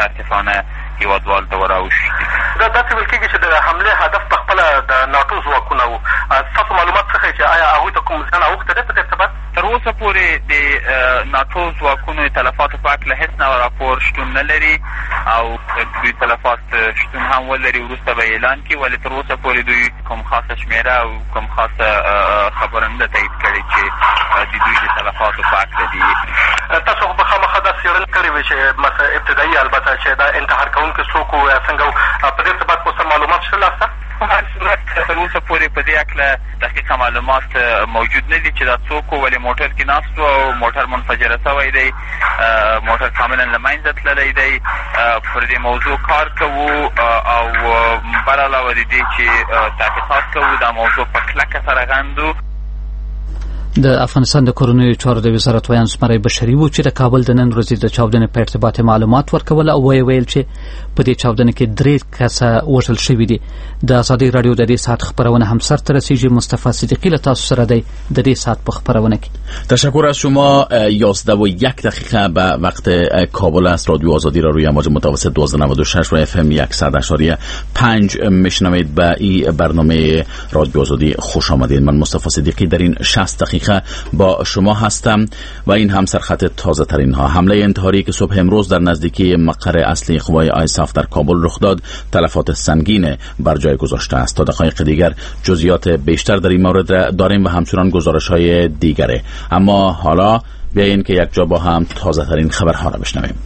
متاسفانه هیوادوال ته وراوښتي. دا داسې ویل کېږي چې د حملې هدف په خپله د ناټو ځواکونه وو. ستاسو معلومات څه ښیي چې آیا هغوی ته کوم زیان اوښتی دی په دې ارتباط؟ تر اوسه پورې د ناټو ځواکونو تلفاتو په هکله هېڅ نوع راپور شتون نه لري او دوی تلفات شتون هم ولري وروسته به اعلان کړي، ولې تر اوسه پورې دوی کوم خاصه شمېره او کوم خاصه خبره نه ده تایید کړې چې د دوی د تلفاتو په هکله دي. تاسو به خامخا دا څېړنې کړې وې چې ابتدایي البته چې دا انتحار کوونکي څوک وو یا څنګه وو، په دې ارتباط مو سره معلومات شته لاسته؟ په هر صورت تر اوسه پورې په دې هکله دقیقه معلومات موجود نه دي چې دا څوک وو، ولې موټر کې ناست وو او موټر منفجره شوی دی، موټر کاملا له منځه تللی دی. پر دې موضوع کار کوو او بل علاوه د دې چې تحقیقات کوو دا موضوع په کلکه سره غندو. د افغانستان د کورنیو چارو د وزارت ویان زمری بشري و چې د کابل د نن ورځې د چاودنې په ارتباط معلومات ورکول او ویل چې په دې چاودنې کې 3 کسه وژل شوي دي. د ازادي رادیو د دې ساعت خبرونه هم سر ته رسیږي. مصطفی صدیقی له تاسو سره دی د دې ساعت په خبرونه کې. تشکر از شما. 11:01 به وقت کابل است. رادیو آزادی را روی امواج متوسط 1296 و FM 100.5 میشنوید. به این برنامه رادیو آزادی خوش آمدید. من مصطفی صدیقی در این 60 دقیقه با شما هستم و این هم سرخط تازه ترین ها. حمله انتحاری که صبح امروز در نزدیکی مقر اصلی قوای آیساف در کابل رخ داد تلفات سنگین بر جای گذاشته است. تا دقایق دیگر جزئیات بیشتر در این مورد داریم و همچنان گزارش های دیگره. اما حالا بیایید که یک جا با هم تازه ترین خبرها را بشنویم.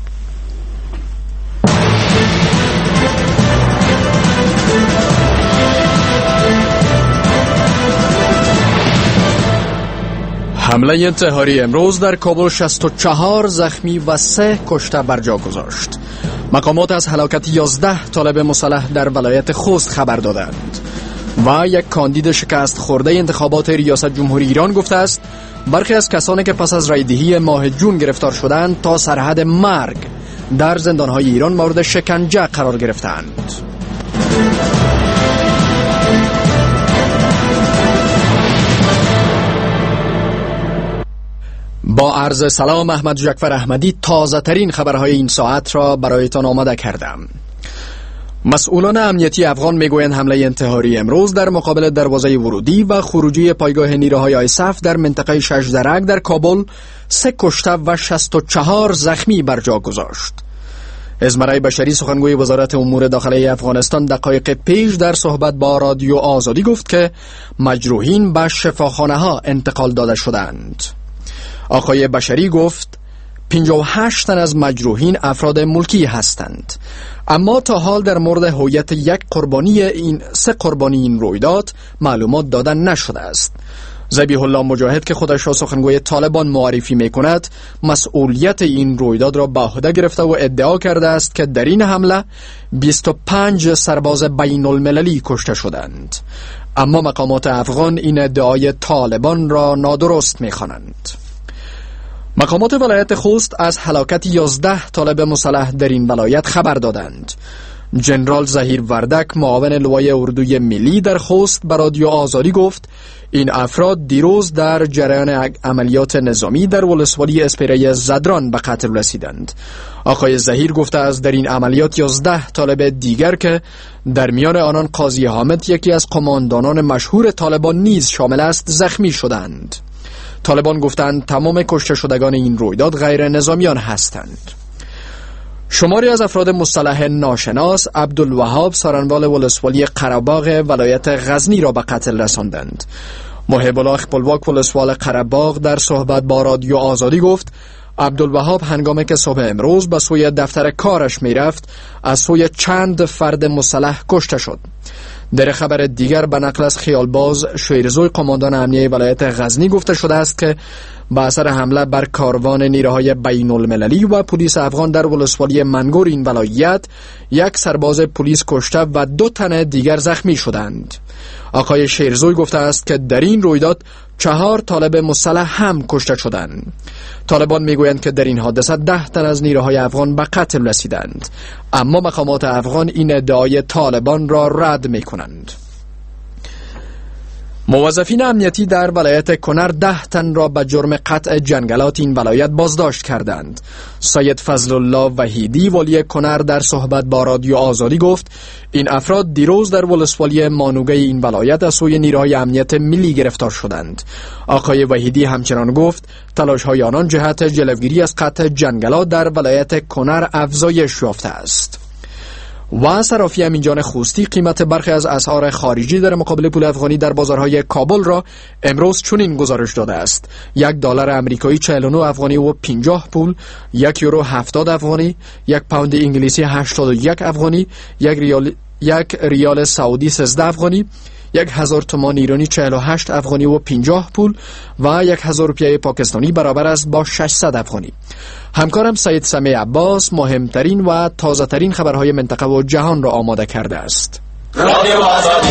حمله انتحاری امروز در کابل 64 زخمی و 3 کشته بر جا گذاشت. مقامات از هلاکت 11 طالب مسلح در ولایت خوست خبر دادند و یک کاندید شکست خورده انتخابات ریاست جمهوری ایران گفته است برخی از کسانی که پس از رایدهی ماه جون گرفتار شدند تا سرحد مرگ در زندانهای ایران مورد شکنجه قرار گرفتند. با عرض سلام، احمد جعفر احمدی تازه ترین خبرهای این ساعت را برایتان آماده کردم. مسئولان امنیتی افغان میگویند حمله انتحاری امروز در مقابل دروازه ورودی و خروجی پایگاه نیروهای آیساف در منطقه ششدرک در کابل 3 کشته و 64 زخمی بر جا گذاشت. زمری بشری سخنگوی وزارت امور داخلی افغانستان دقایق پیش در صحبت با رادیو آزادی گفت که مجروحین به شفاخانه ها انتقال داده شدند. آقای بشری گفت 58 تن از مجروحین افراد ملکی هستند، اما تا حال در مورد هویت یک قربانی این 3 قربانی این رویداد معلومات دادن نشده است. ذبیح الله مجاهد که خودش را سخنگوی طالبان معرفی می‌کند مسئولیت این رویداد را به عهده گرفته و ادعا کرده است که در این حمله 25 سرباز بین المللی کشته شدند، اما مقامات افغان این ادعای طالبان را نادرست می‌خوانند. مقامات ولایت خوست از هلاکت 11 طالب مسلح در این ولایت خبر دادند. جنرال ظهیر وردک معاون لوای اردوی ملی در خوست به رادیو آزادی گفت این افراد دیروز در جریان عملیات نظامی در ولسوالی اسپیره زدران به قتل رسیدند. آقای ظهیر گفته از در این عملیات 11 طالب دیگر که در میان آنان قاضی حامد یکی از قماندانان مشهور طالبان نیز شامل است زخمی شدند. طالبان گفتند تمام کشته شدگان این رویداد غیر نظامیان هستند. شماری از افراد مسلح ناشناس عبدالوهاب سارنوال ولسوالی قره‌باغ ولایت غزنی را به قتل رساندند. محب الله خپلواک ولسوال قره‌باغ در صحبت با رادیو آزادی گفت عبدالوهاب هنگامی که صبح امروز به سوی دفتر کارش میرفت از سوی چند فرد مسلح کشته شد. در خبر دیگر به نقل از خیالباز شیرزوی قماندان امنیه ولایت غزنی گفته شده است که به اثر حمله بر کاروان نیروهای بین المللی و پلیس افغان در ولسوالی منگور این ولایت 1 سرباز پلیس کشته و 2 تن دیگر زخمی شدند. آقای شیرزوی گفته است که در این رویداد 4 طالب مسلح هم کشته شدند. طالبان میگویند که در این حادثه 10 تن از نیروهای افغان به قتل رسیدند، اما مقامات افغان این ادعای طالبان را رد میکنند. موظفین امنیتی در ولایت کنر 10 تن را به جرم قطع جنگلات این ولایت بازداشت کردند. سید فضل الله وحیدی والی کنر در صحبت با رادیو آزادی گفت این افراد دیروز در ولسوالی مانوگه این ولایت از سوی نیروهای امنیت ملی گرفتار شدند. آقای وحیدی همچنان گفت تلاش‌های آنان جهت جلوگیری از قطع جنگلات در ولایت کنر افزایش یافته است. و صرافی امینجان خوستی قیمت برخی از اسعار خارجی در مقابل پول افغانی در بازارهای کابل را امروز چنین گزارش داده است: $1 آمریکایی 49 افغانی و 50 پول، €1 70 افغانی، £1 انگلیسی 81 افغانی، یک ریال سعودی 13 افغانی، 1000 تومان ایرانی 48 افغانی و 50 پول و 1000 روپیه پاکستانی برابر است با 600 افغانی. همکارم سید سمیع عباس مهمترین و تازه ترین خبرهای منطقه و جهان را آماده کرده است. رادیو آزادی.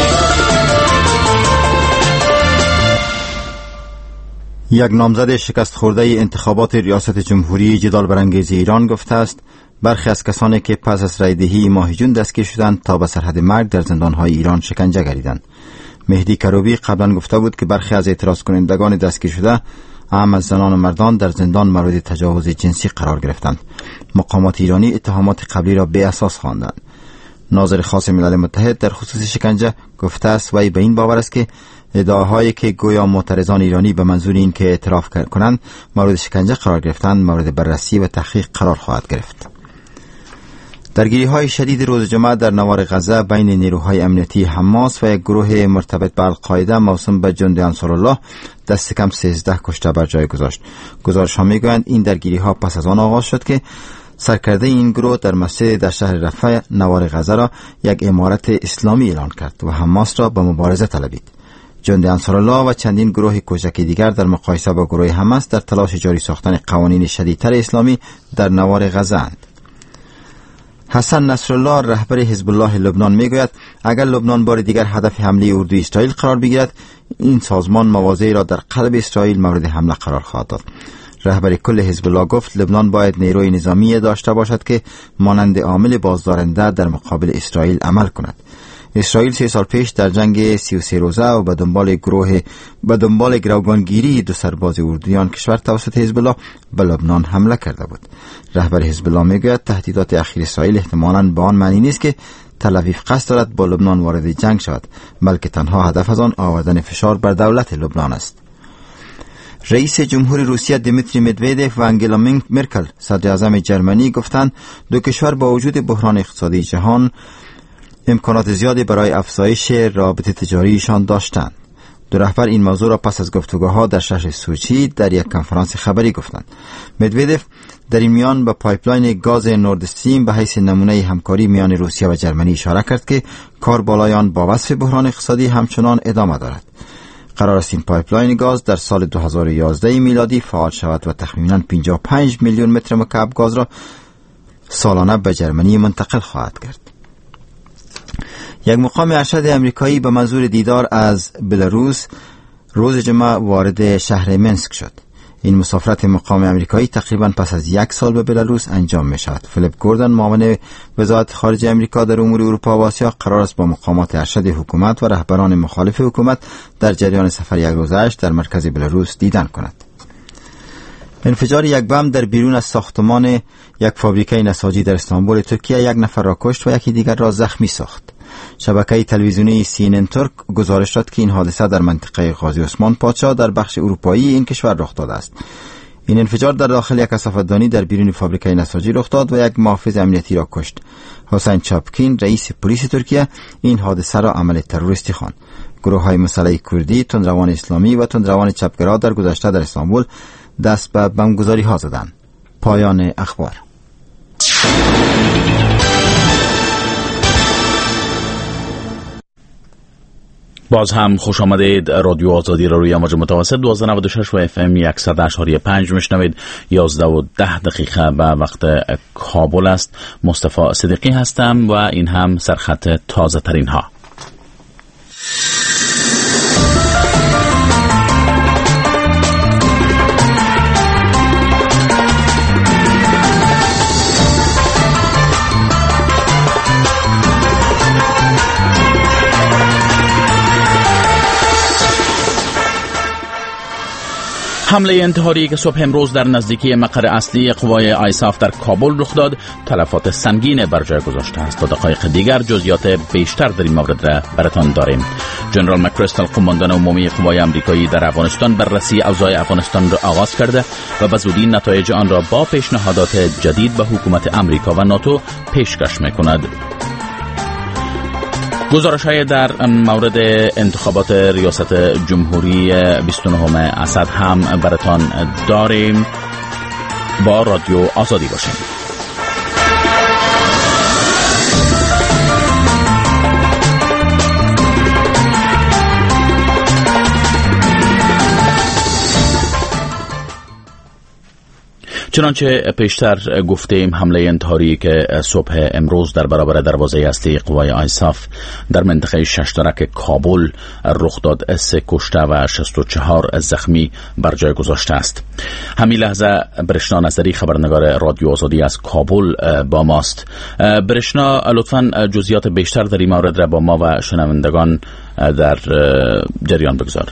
یک نامزد شکست خورده انتخابات ریاست جمهوری جدال برانگیز ایران گفته است برخی از کسانی که پس از رای دهی ماه جون دستگیر شدند تا به سرحد مرگ در زندانهای ایران شکنجه گریدند. مهدی کروبی قبلا گفته بود که برخی از اعتراض کنندگان دستگیر شده اهم از زنان و مردان در زندان مورد تجاوز جنسی قرار گرفتند. مقامات ایرانی اتهامات قبلی را بی اساس خواندند. ناظر خاص ملل متحد در خصوص شکنجه گفته است وی به این باور است که ادعاهایی که گویا معترضان ایرانی به منظور این که اعتراف کنند مورد شکنجه قرار گرفتند مورد بررسی و تحقیق قرار خواهد گرفت. درگیری‌های شدید روز جمعه در نوار غزه بین نیروهای امنیتی حماس و یک گروه مرتبط به القاعده موسوم به جند انصارالله دست کم 13 کشته بر جای گذاشت. گزارش‌ها می‌گویند این درگیری‌ها پس از آن آغاز شد که سرکرده این گروه در مسجد در شهر رفح نوار غزه را یک امارت اسلامی اعلان کرد و حماس را به مبارزه طلبید. جند انصارالله و چندین گروه کوچک دیگر در مقایسه با گروه حماس در تلاش جاری ساختن قوانین شدیدتر اسلامی در نوار غزه اند. حسن نصرالله رهبر حزب الله لبنان میگوید اگر لبنان بار دیگر هدف حمله اردوی اسرائیل قرار بگیرد این سازمان مواضعی را در قلب اسرائیل مورد حمله قرار خواهد داد. رهبر کل حزب الله گفت لبنان باید نیروی نظامی داشته باشد که مانند عامل بازدارنده در مقابل اسرائیل عمل کند. اسرائیل 3 سال پیش در جنگ 33 روزه و به دنبال گروگانگیری 2 سرباز اردویان کشور توسط حزب الله به لبنان حمله کرده بود. رهبر حزب الله میگوید تهدیدات اخیر اسرائیل احتمالاً به آن معنی نیست که تل آویو قصد دارد با لبنان وارد جنگ شود، بلکه تنها هدف از آن آوردن فشار بر دولت لبنان است. رئیس جمهور روسیه دیمیتری مدودوف و انگلا مرکل صدر اعظم جرمنی گفتند دو کشور با وجود بحران اقتصادی جهان امکانات زیادی برای افزایش رابطه تجاریشان داشتند. دو رهبر این موضوع را پس از گفتگوها در شهر سوچی در یک کنفرانس خبری گفتند. مدودوف در این میان به پایپلاین گاز نورد استریم به حیث نمونه همکاری میان روسیه و جرمنی اشاره کرد که کار بالای آن با وصف بحران اقتصادی همچنان ادامه دارد. قرار است این پایپلاین گاز در سال 2011 میلادی فعال شود و تخمینا 55 میلیون متر مکعب گاز را سالانه به جرمنی منتقل خواهد کرد. یک مقام ارشد امریکایی به منظور دیدار از بلاروس روز جمعه وارد شهر منسک شد. این مسافرت مقام امریکایی تقریبا پس از 1 سال به بلاروس انجام می شود. فیلیپ گوردن معاون وزارت خارجه امریکا در امور اروپا و آسیا قرار است با مقامات ارشد حکومت و رهبران مخالف حکومت در جریان سفر 1 روزه‌اش در مرکز بلاروس دیدن کند. انفجار یک بم در بیرون از ساختمان یک فابریکه نساجی در استانبول ترکیه 1 نفر را کشت و یکی دیگر را زخمی ساخت. شبکه تلویزیونی CNN ترک گزارش داد که این حادثه در منطقه قاضی عثمان پادشاه در بخش اروپایی این کشور رخ داده است. این انفجار در داخل یک کثافت‌دانی در بیرون فابریکه نساجی رخ داد و یک محافظ امنیتی را کشت. حسین چاپکین رئیس پلیس ترکیه این حادثه را عمل تروریستی خواند. گروه‌های مسلح کردی، تندروان اسلامی و تندروان چپگرا در گذشته در استانبول دست به بمبگذاری‌ها زدند. پایان اخبار. باز هم خوش آمدید. رادیو آزادی را روی امواج متوسط 1296 و FM 100.5 میشنوید. 11:10 به وقت کابل است. مصطفی صدیقی هستم و این هم سرخط تازه ترین ها. حمله انتحاری که صبح امروز در نزدیکی مقر اصلی قوای آیساف در کابل رخ داد تلفات سنگین بر جای گذاشته است. تا دقایق دیگر جزئیات بیشتر در این مورد را براتان داریم. جنرال مکریستل قماندان عمومی قوای آمریکایی در افغانستان بررسی اوضاع افغانستان را آغاز کرده و به زودی نتایج آن را با پیشنهادات جدید به حکومت آمریکا و ناتو پیشکش می‌کند. گزارش‌های در مورد انتخابات ریاست جمهوری 29 اسد هم براتان داریم. با رادیو آزادی باشیم. چنانچه پیشتر گفتیم حمله انتحاری که صبح امروز در برابر دروازه اصلی قوای آیساف در منطقه ششترک کابل رخ داد 3 کشته و 64 زخمی بر جای گذاشته است. همین لحظه برشنا نظری خبرنگار رادیو آزادی از کابل با ماست. برشنا لطفاً جزئیات بیشتر در این مورد را با ما و شنوندگان در جریان بگذار.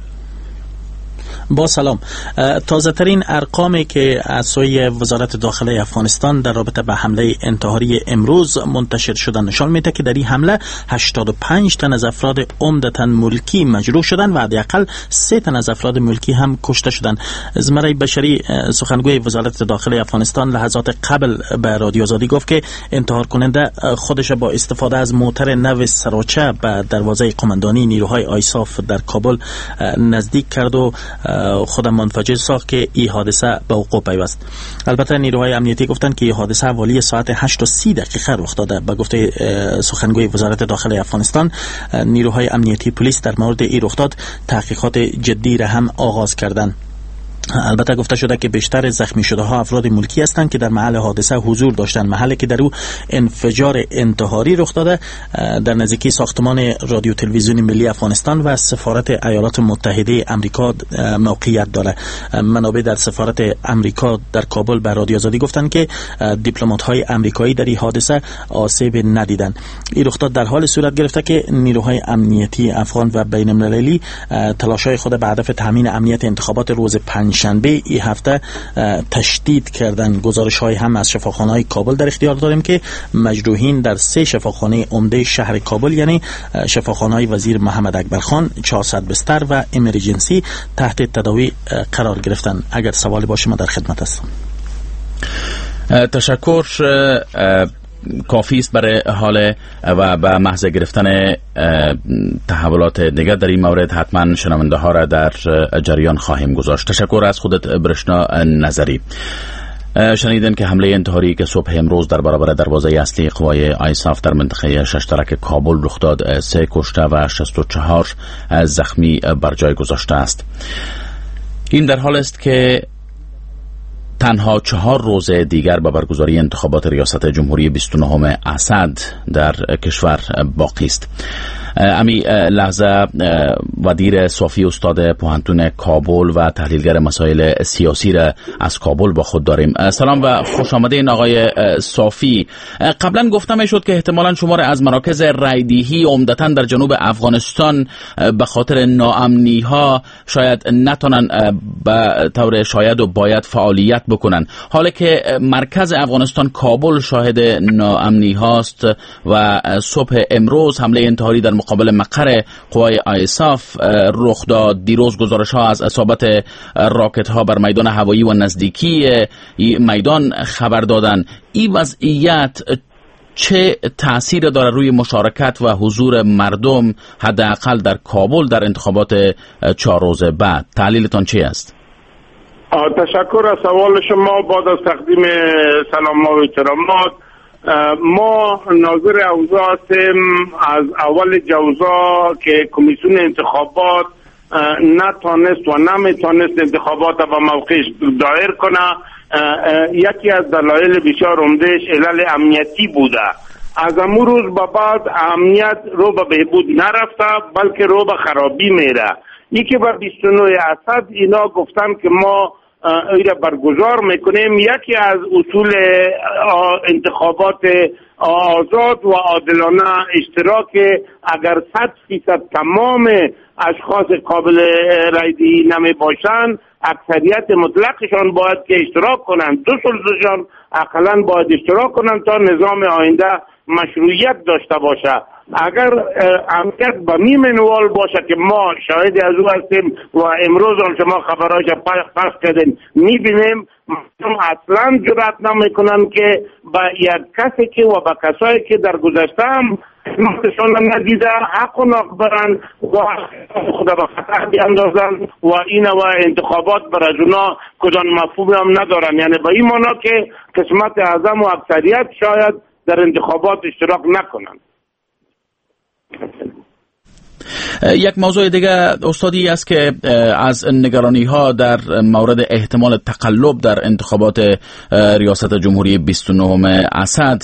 با سلام. تازه ترین ارقامی که از سوی وزارت داخله افغانستان در رابطه به حمله انتحاری امروز منتشر شده نشان میده که در این حمله 85 تن از افراد عمدتاً ملکی مجروح شدن و حداقل 3 تن از افراد ملکی هم کشته شدن. زمره بشری سخنگوی وزارت داخله افغانستان لحظات قبل به رادیو آزادی گفت که انتحار کننده خودش با استفاده از موتر نو سراچه به دروازه قماندانی نیروهای آیساف در کابل نزدیک کرد و خود منفجر ساخت که این حادثه به وقوع پیوست. البته نیروهای امنیتی گفتند که این حادثه حوالی ساعت 8:30 رخ داده. به گفته سخنگوی وزارت داخله افغانستان، نیروهای امنیتی پلیس در مورد این رخداد تحقیقات جدی را هم آغاز کردند. البته گفته شده که بیشتر زخمی شده ها افراد ملکی هستند که در محل حادثه حضور داشتند. محلی که در او انفجار انتحاری رخ داده در نزدیکی ساختمان رادیو تلویزیون ملی افغانستان و سفارت ایالات متحده آمریکا موقعیت دارد. منابع در سفارت آمریکا در کابل به رادیو آزادی گفتند که دیپلمات های آمریکایی در این حادثه آسیب ندیدند. این رخداد در حال صورت گرفته که نیروهای امنیتی افغان و بین المللی تلاش‌های خود به هدف تامین امنیت انتخابات روز شنبه این هفته تشدید کردن. گزارش‌های هم از شفاخانه‌های کابل در اختیار داریم که مجروحین در 3 شفاخانه عمده شهر کابل یعنی شفاخانه‌های وزیر محمد اکبر خان، 400 بستر و امرجنسی تحت تداوی قرار گرفتن. اگر سوالی باشه ما در خدمت هستم. تشکر. کافی است برای حال و به محض گرفتن تحولات دیگر در این مورد حتما شنونده ها را در جریان خواهیم گذاشت. تشکر از خودت برشنا نظری. شنیدن که حمله انتحاری که صبح امروز در برابر دروازه اصلی قوای آیساف در منطقه ششترک کابل رخ داد 3 کشته و 64 زخمی بر جای گذاشته است. این در حال است که تنها 4 روز دیگر به برگزاری انتخابات ریاست جمهوری 29 اسد در کشور باقی است. امی لحظه ودیر صافی استاد پوهنتون کابل و تحلیلگر مسائل سیاسی را از کابل با خود داریم. سلام و خوش آمدین آقای صافی. قبلا گفته می شد که احتمالاً شمار از مراکز رایدهی عمدتاً در جنوب افغانستان به خاطر ناامنی ها شاید نتونن به طور شاید و باید فعالیت بکنن، حالا که مرکز افغانستان کابل شاهد ناامنی هاست و صبح امروز حمله انتحاری در مقابل مقر قوای آیساف رخ داد. دیروز گزارش ها از اصابت راکت ها بر میدان هوایی و نزدیکی میدان خبر دادن. این وضعیت چه تأثیر داره روی مشارکت و حضور مردم حداقل در کابل در انتخابات 4 روز بعد؟ تحلیلتان چی است؟ تشکر از سوال شما. بعد از تقدیم سلام و احترامات، ما ناظر اوضاع هستیم از اول جوزا که کمیسیون انتخابات نتانست و نمیتانست انتخابات و موقعش دایر کنه. یکی از دلایل بسیار عمدهش علل امنیتی بوده. از امون روز به بعد امنیت رو به بهبود نرفته بلکه رو به خرابی میره. یکی بر 29 اسد اینا گفتن که ما ایره برگزار میکنیم. یکی از اصول انتخابات آزاد و عادلانه اشتراک، اگر 100% تمام اشخاص قابل رایدهی نمی باشن اکثریت مطلقشان باید که اشتراک کنند، دو ثلثشان اقلا باید اشتراک کنند تا نظام آینده مشروعیت داشته باشه. اگر امنیت به می منوال باشه که ما شاهد از او هستیم و امروز هم شما خبرهاش پخش کردین میبینیم، مردم اصلا جرأت نمیکنن که به یک کسی که و به کسایی که در گذشته هم خدمتشان ندیده حق و ناق برن و خدا به خطر بیاندازن و این و انتخابات بر از اونا کدام مفهوم هم ندارن. یعنی به این معنا که قسمت اعظم و اکثریت شاید در انتخابات اشتراک نکنن. یک موضوع دیگه استادی است که از نگرانی ها در مورد احتمال تقلب در انتخابات ریاست جمهوری 29 اسد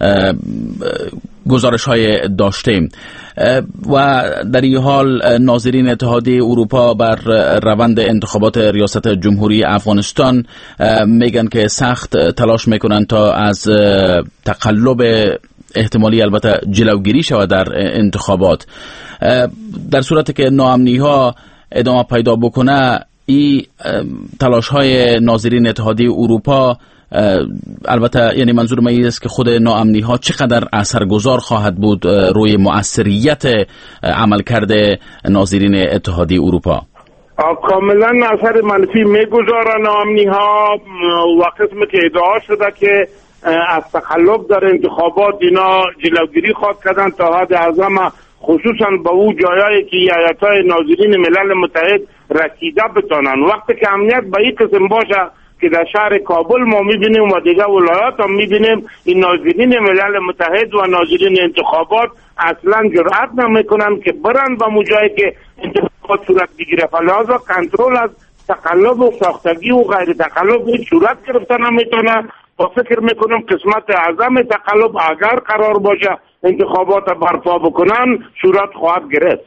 گزارش های داشتیم و در این حال ناظرین اتحادیه اروپا بر روند انتخابات ریاست جمهوری افغانستان میگن که سخت تلاش میکنن تا از تقلب احتمالی البته جلوگیری شود در انتخابات. در صورتی که ناامنی ها ادامه پیدا بکنه، این تلاش های ناظرین اتحادیه اروپا البته یعنی منظور من است که خود ناامنی ها چقدر اثرگذار خواهد بود روی مؤثریت عملکرد ناظرین اتحادیه اروپا. کاملا اثر منفی میگذاره ناامنی ها و قسمی که ادعا شده که از تقلب در انتخابات اینا جلوگیری خواهد کردن تا حد اعظم، خصوصا به او جایایی که ایالت‌های ناظرین ملل متحد رسیده بتانن. وقتی که امنیت به این قسم باشه که در شهر کابل ما میبینیم و دیگه ولایات هم میبینیم، این ناظرین ملل متحد و ناظرین انتخابات اصلا جرأت نمیکنن که برن به موجایی که انتخابات صورت بگیره. فلذا کنترل از تقلب و ساختگی و غیر تقلب صورت گرفته نمیتونه. با فکر میکنم قسمت اعظم تقلب اگر قرار باشه انتخابات برپا بکنن صورت خواهد گرفت.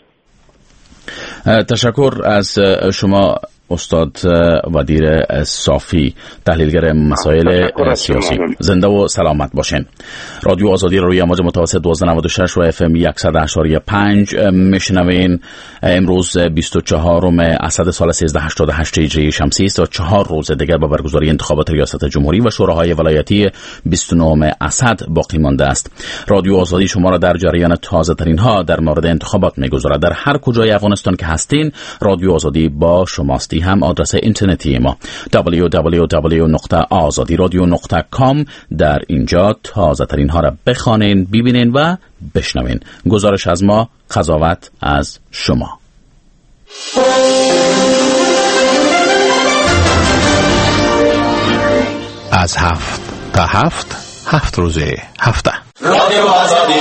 تشکر از شما استاد ودیر صافی، تحلیلگر مسائل سیاسی. زنده و سلامت باشین. رادیو آزادی را روی امواج متوسط 1296 و FM 100.5 میشنوین. امروز 24 اسد سال 1388 هجری شمسی است و 4 روز دیگر به برگزاری انتخابات ریاست جمهوری و شوراهای ولایتی 29 اسد باقی مانده است. رادیو آزادی شما را در جریان تازه ترین ها در مورد انتخابات میگذارد. در هر کجای افغانستان که هستین، رادیو آزادی با شماستی. هم آدرس اینترنتی ما www.azadiradio.com. در اینجا تازه ترین ها را بخوانین، ببینین و بشنوین. گزارش از ما، قضاوت از شما. از 7 تا 7 روز هفته رادیو آزادی.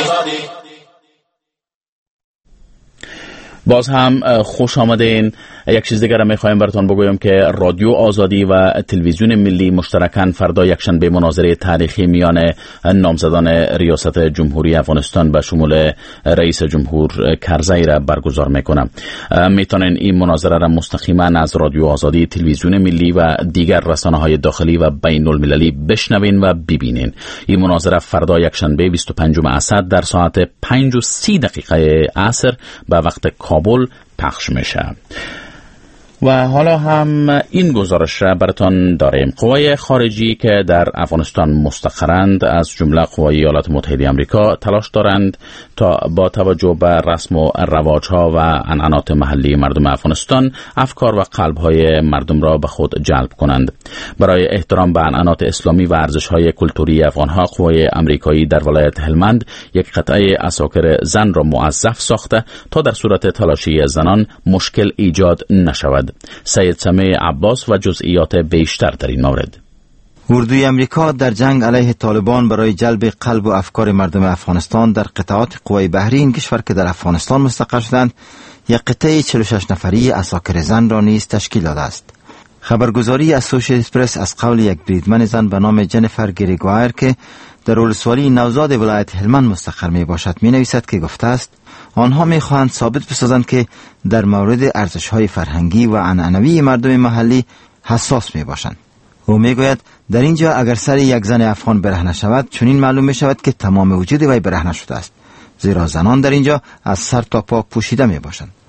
باز هم خوش آمدین. یک چیز دیگر میخوایم براتون بگویم که رادیو آزادی و تلویزیون ملی مشترکاً فردا یکشنبه مناظره تاریخی میان نامزدان ریاست جمهوری افغانستان به شمول رئیس جمهور کرزی را برگزار میکنم. میتونین این مناظره را مستقیما از رادیو آزادی، تلویزیون ملی و دیگر رسانه‌های داخلی و بین المللی بشنوین و ببینین. این مناظره فردا یکشنبه 25 اسد در ساعت 5:30 عصر به وقت کابل پخش میشه. و حالا هم این گزارش را براتون داریم. قوای خارجی که در افغانستان مستقرند، از جمله قوای ایالات متحده آمریکا، تلاش دارند تا با توجه به رسم و رواج‌ها و عنعنات محلی مردم افغانستان افکار و قلب‌های مردم را به خود جلب کنند. برای احترام به عنعنات اسلامی و ارزش‌های کلتوری افغان‌ها، قوای آمریکایی در ولایت هلمند یک قطعه عساکر زن را موظف ساخته تا در صورت تلاشی زنان مشکل ایجاد نشود. سید سمیع عباس و جزئیات بیشتر در این مورد. اردوی امریکا در جنگ علیه طالبان برای جلب قلب و افکار مردم افغانستان در قطعات قوای بحری این کشور که در افغانستان مستقر شدند، یک قطعه 46 نفری عساکر زن را نیز تشکیل داده است. خبرگزاری اسوشییتد پرس از قول یک بریدمن زن به نام جنیفر گریگوایر که در ولسوالی نوزاد ولایت هلمند مستقر می باشد می نویسد که گفته است آنها می خواهند ثابت بسازند که در مورد ارزش‌های فرهنگی و عنعنوی مردم محلی حساس می باشند. او می گوید در اینجا اگر سر یک زن افغان برهنه شود، چنین معلوم می شود که تمام وجود وی برهنه شده است، زیرا زنان در اینجا از سر تا پا پوشیده می باشند.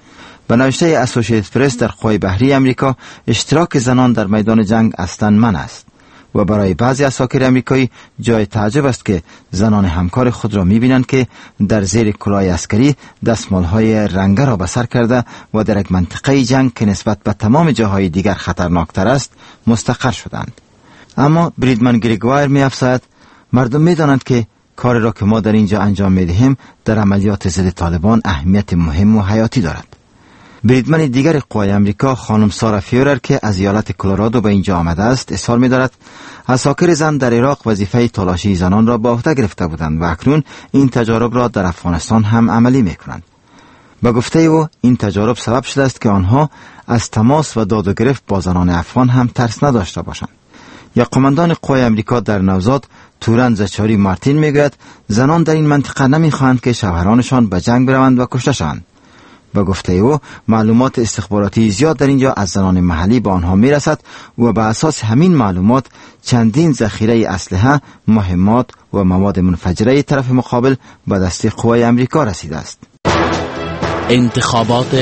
به نوشته اسوسییتد پرس در قوای بحری امریکا اشتراک زنان در میدان جنگ اصلاً منع است و برای بعضی اساکیر امریکایی جای تعجب است که زنان همکار خود را می‌بینند که در زیر کلاه عسکری دستمال‌های رنگه را به سر کرده و در یک منطقه جنگ که نسبت به تمام جاهای دیگر خطرناکتر است مستقر شدند. اما بریدمن گریگوایر می‌افزاید مردم می‌دانند که کاری را که ما در اینجا انجام می‌دهیم در عملیات ضد طالبان اهمیت مهم و حیاتی دارد. بریدمن دیگر قوای امریکا خانم سارا فیورر که از ایالت کلرادو به اینجا آمده است اظهار می‌دارد عساکر زن در عراق وظیفه تلاشی زنان را به عهده گرفته بودند و اکنون این تجارب را در افغانستان هم عملی می‌کنند. به گفته او این تجارب سبب شده است که آنها از تماس و داد و گرفت با زنان افغان هم ترس نداشته باشند. یا قماندان قوای امریکا در نوزاد تورن زچاری مارتین میگوید زنان در این منطقه نمیخواهند که شوهرانشان به جنگ بروند و کشته شوند. به گفته او معلومات استخباراتی زیاد در اینجا از زنان محلی به آنها میرسد و به اساس همین معلومات چندین ذخیره اسلحه، مهمات و مواد منفجره طرف مقابل به دست قوای امریکا رسیده است. انتخابات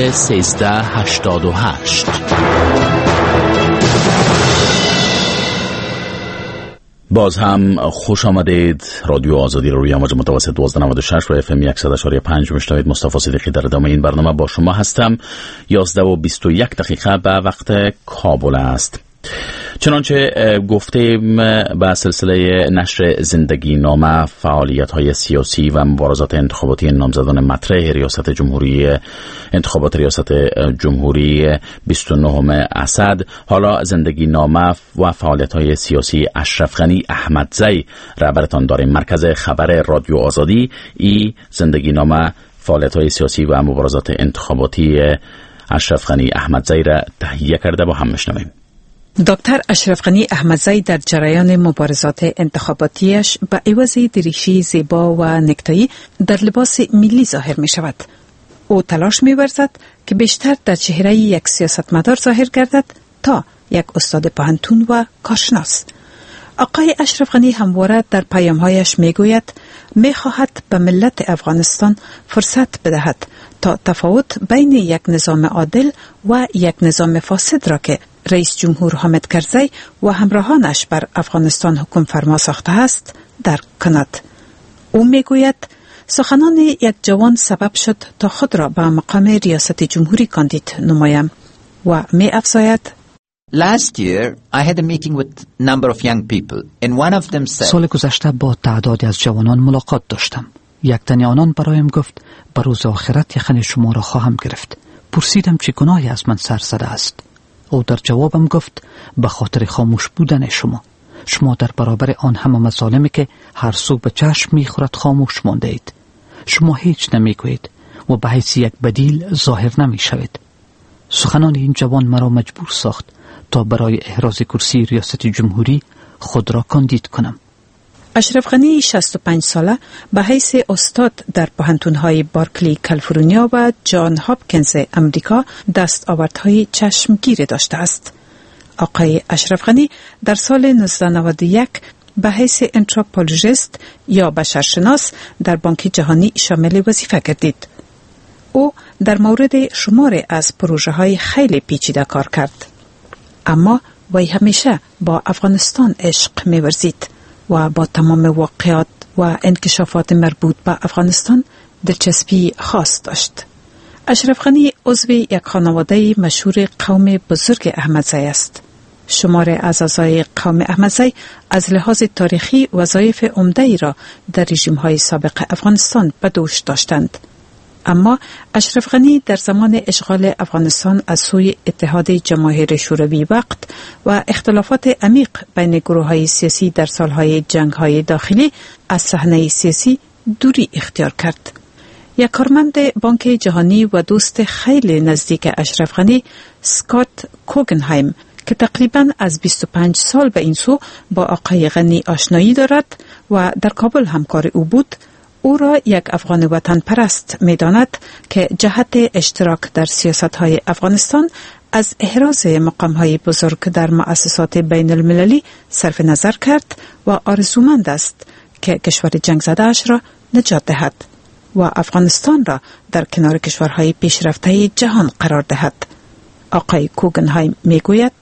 1388 باز هم خوش آمدید. رادیو آزادی روی امواج متوسط 1296 و FM 100.5 میشنوید. مصطفی صدیقی در ادامه این برنامه با شما هستم. 11:21 به وقت کابل است. چنانچه گفتیم به سلسله نشر زندگی نامه فعالیت‌های سیاسی و مبارزات انتخاباتی نامزدان مطرح ریاست جمهوری انتخابات ریاست جمهوری 29 اسد، حالا زندگی نامه و فعالیت‌های سیاسی اشرف غنی احمدزی را براتان داریم. مرکز خبر رادیو آزادی ای زندگی نامه فعالیت‌های سیاسی و مبارزات انتخاباتی اشرف غنی احمدزی را تهیه کرده، با هم میشنویم. دکتر اشرف غنی احمدزی در جریان مبارزات انتخاباتیش به عوض دریشی زیبا و نکتایی در لباس ملی ظاهر می شود. او تلاش می ورزد که بیشتر در چهره یک سیاستمدار ظاهر گردد تا یک استاد پوهنتون و کارشناس. آقای اشرف غنی همواره در پیام‌هایش میگوید می‌خواهد به ملت افغانستان فرصت بدهد تا تفاوت بین یک نظام عادل و یک نظام فاسد را که رئیس جمهور حامد کرزی و همراهانش بر افغانستان حکم فرما ساخته است درک کند. او میگوید سخنان یک جوان سبب شد تا خود را به مقام ریاست جمهوری کاندید نمایم و می افزاید Last year, I had a meeting with a number of young people, and one of them said... سال گذشته با تعدادی از جوانان ملاقات داشتم. یک تن آنان برایم گفت بر روز آخرت یخن شما را خواهم گرفت. پرسیدم چه گناهی از من سر زده است. او در جوابم گفت به خاطر خاموش بودن شما در برابر آن همه مظالمی که هر سو به چشم میخورد خاموش مانده اید. شما هیچ نمیگویید و به حیث یک بدیل ظاهر نمیشوید. سخنان این جوان مرا مجبور ساخت تا برای احراز کرسی ریاست جمهوری خود را کاندید کنم. اشرف غنی 65 ساله به حیث استاد در پوهنتون‌های بارکلی کالیفرنیا و جان هاپکینز امریکا دستاوردهای چشمگیری داشته است. آقای اشرف غنی در سال 1991 به حیث انتروپولوژیست یا بشرشناس در بانک جهانی شامل وظیفه گردید. او در مورد شماری از پروژه‌های خیلی پیچیده کار کرد. اما وی همیشه با افغانستان عشق می‌ورزید و با تمام واقعات و انکشافات مربوط به افغانستان دلچسپی خاص داشت. اشرف غنی عضو یک خانواده مشهور قوم بزرگ احمدزی است. شمار از اعضای قوم احمدزی از لحاظ تاریخی وظایف عمده‌ای را در رژیم‌های سابق افغانستان به دوش داشتند. اما اشرف غنی در زمان اشغال افغانستان از سوی اتحاد جماهیر شوروی وقت و اختلافات عمیق بین گروه‌های سیاسی در سالهای جنگ‌های داخلی از صحنه سیاسی دوری اختیار کرد. یک کارمند بانک جهانی و دوست خیلی نزدیک اشرف غنی، اسکات کوگنهایم، که تقریباً از 25 سال به این سو با آقای غنی آشنایی دارد و در کابل همکار او بود، او را یک افغان وطن پرست می داند که جهت اشتراک در سیاست‌های افغانستان از احراز مقام‌های بزرگ در مؤسسات بین المللی صرف نظر کرد و آرزومند است که کشور جنگ زده اش را نجات دهد. و افغانستان را در کنار کشورهای پیشرفته جهان قرار دهد. آقای کوگنهایم میگوید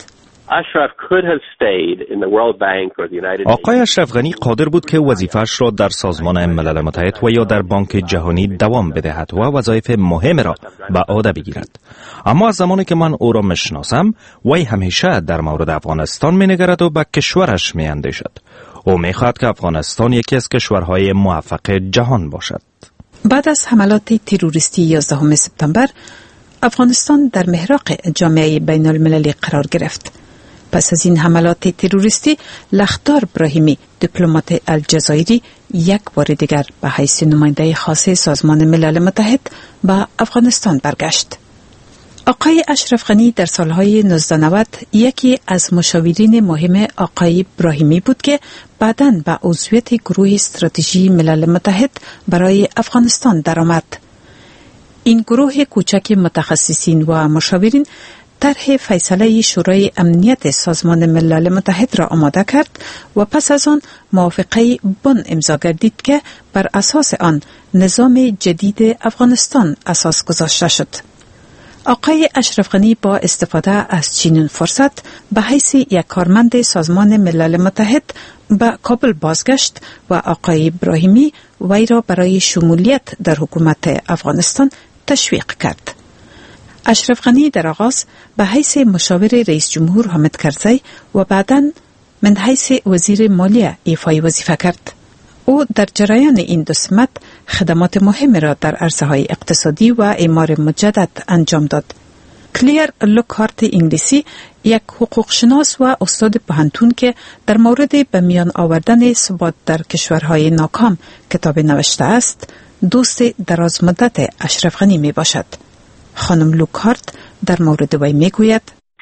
آقای اشرف غنی قادر بود که وظیفه‌اش را در سازمان ملل متحد و یا در بانک جهانی دوام بدهد و وظایف مهم را به عهده بگیرد. اما از زمانی که من او را میشناسم، وی همیشه در مورد افغانستان مینگرد و به کشورش میاندیشد. او میخواهد که افغانستان یکی از کشورهای موفق جهان باشد. بعد از حملات تروریستی 11 سپتامبر، افغانستان در محراق جامعه بین المللی قرار گرفت. پس از این حملات تروریستی، لخدار ابراهیمی، دیپلمات الجزایری، یک بار دیگر به حیث نماینده خاص سازمان ملل متحد به افغانستان برگشت. آقای اشرف غنی در سالهای 1990 یکی از مشاورین مهم آقای ابراهیمی بود که بعداً به عضویت گروه استراتژی ملل متحد برای افغانستان درآمد. این گروه کوچک متخصصین و مشاورین طرح فیصله شورای امنیت سازمان ملل متحد را آماده کرد و پس از آن موافقه بن امضا گردید که بر اساس آن نظام جدید افغانستان اساس گذاشته شد. آقای اشرف غنی با استفاده از چنین فرصت به حیث یک کارمند سازمان ملل متحد به کابل بازگشت و آقای ابراهیمی وی را برای شمولیت در حکومت افغانستان تشویق کرد. اشرف غنی در آغاز به حیث مشاور رئیس جمهور حامد کرزی و بعداً من حیث وزیر مالیه ایفای وظیفه کرد. او در جریان این دو سمت خدمات مهم را در عرصه‌های اقتصادی و اعمار مجدد انجام داد. کلیر لوکهارت انگلیسی، یک حقوق شناس و استاد پوهنتون که در مورد به میان آوردن ثبات در کشورهای ناکام کتاب نوشته است، دوست دراز مدت اشرف غنی می باشد. خانم لوکهارت در مورد وی می گوید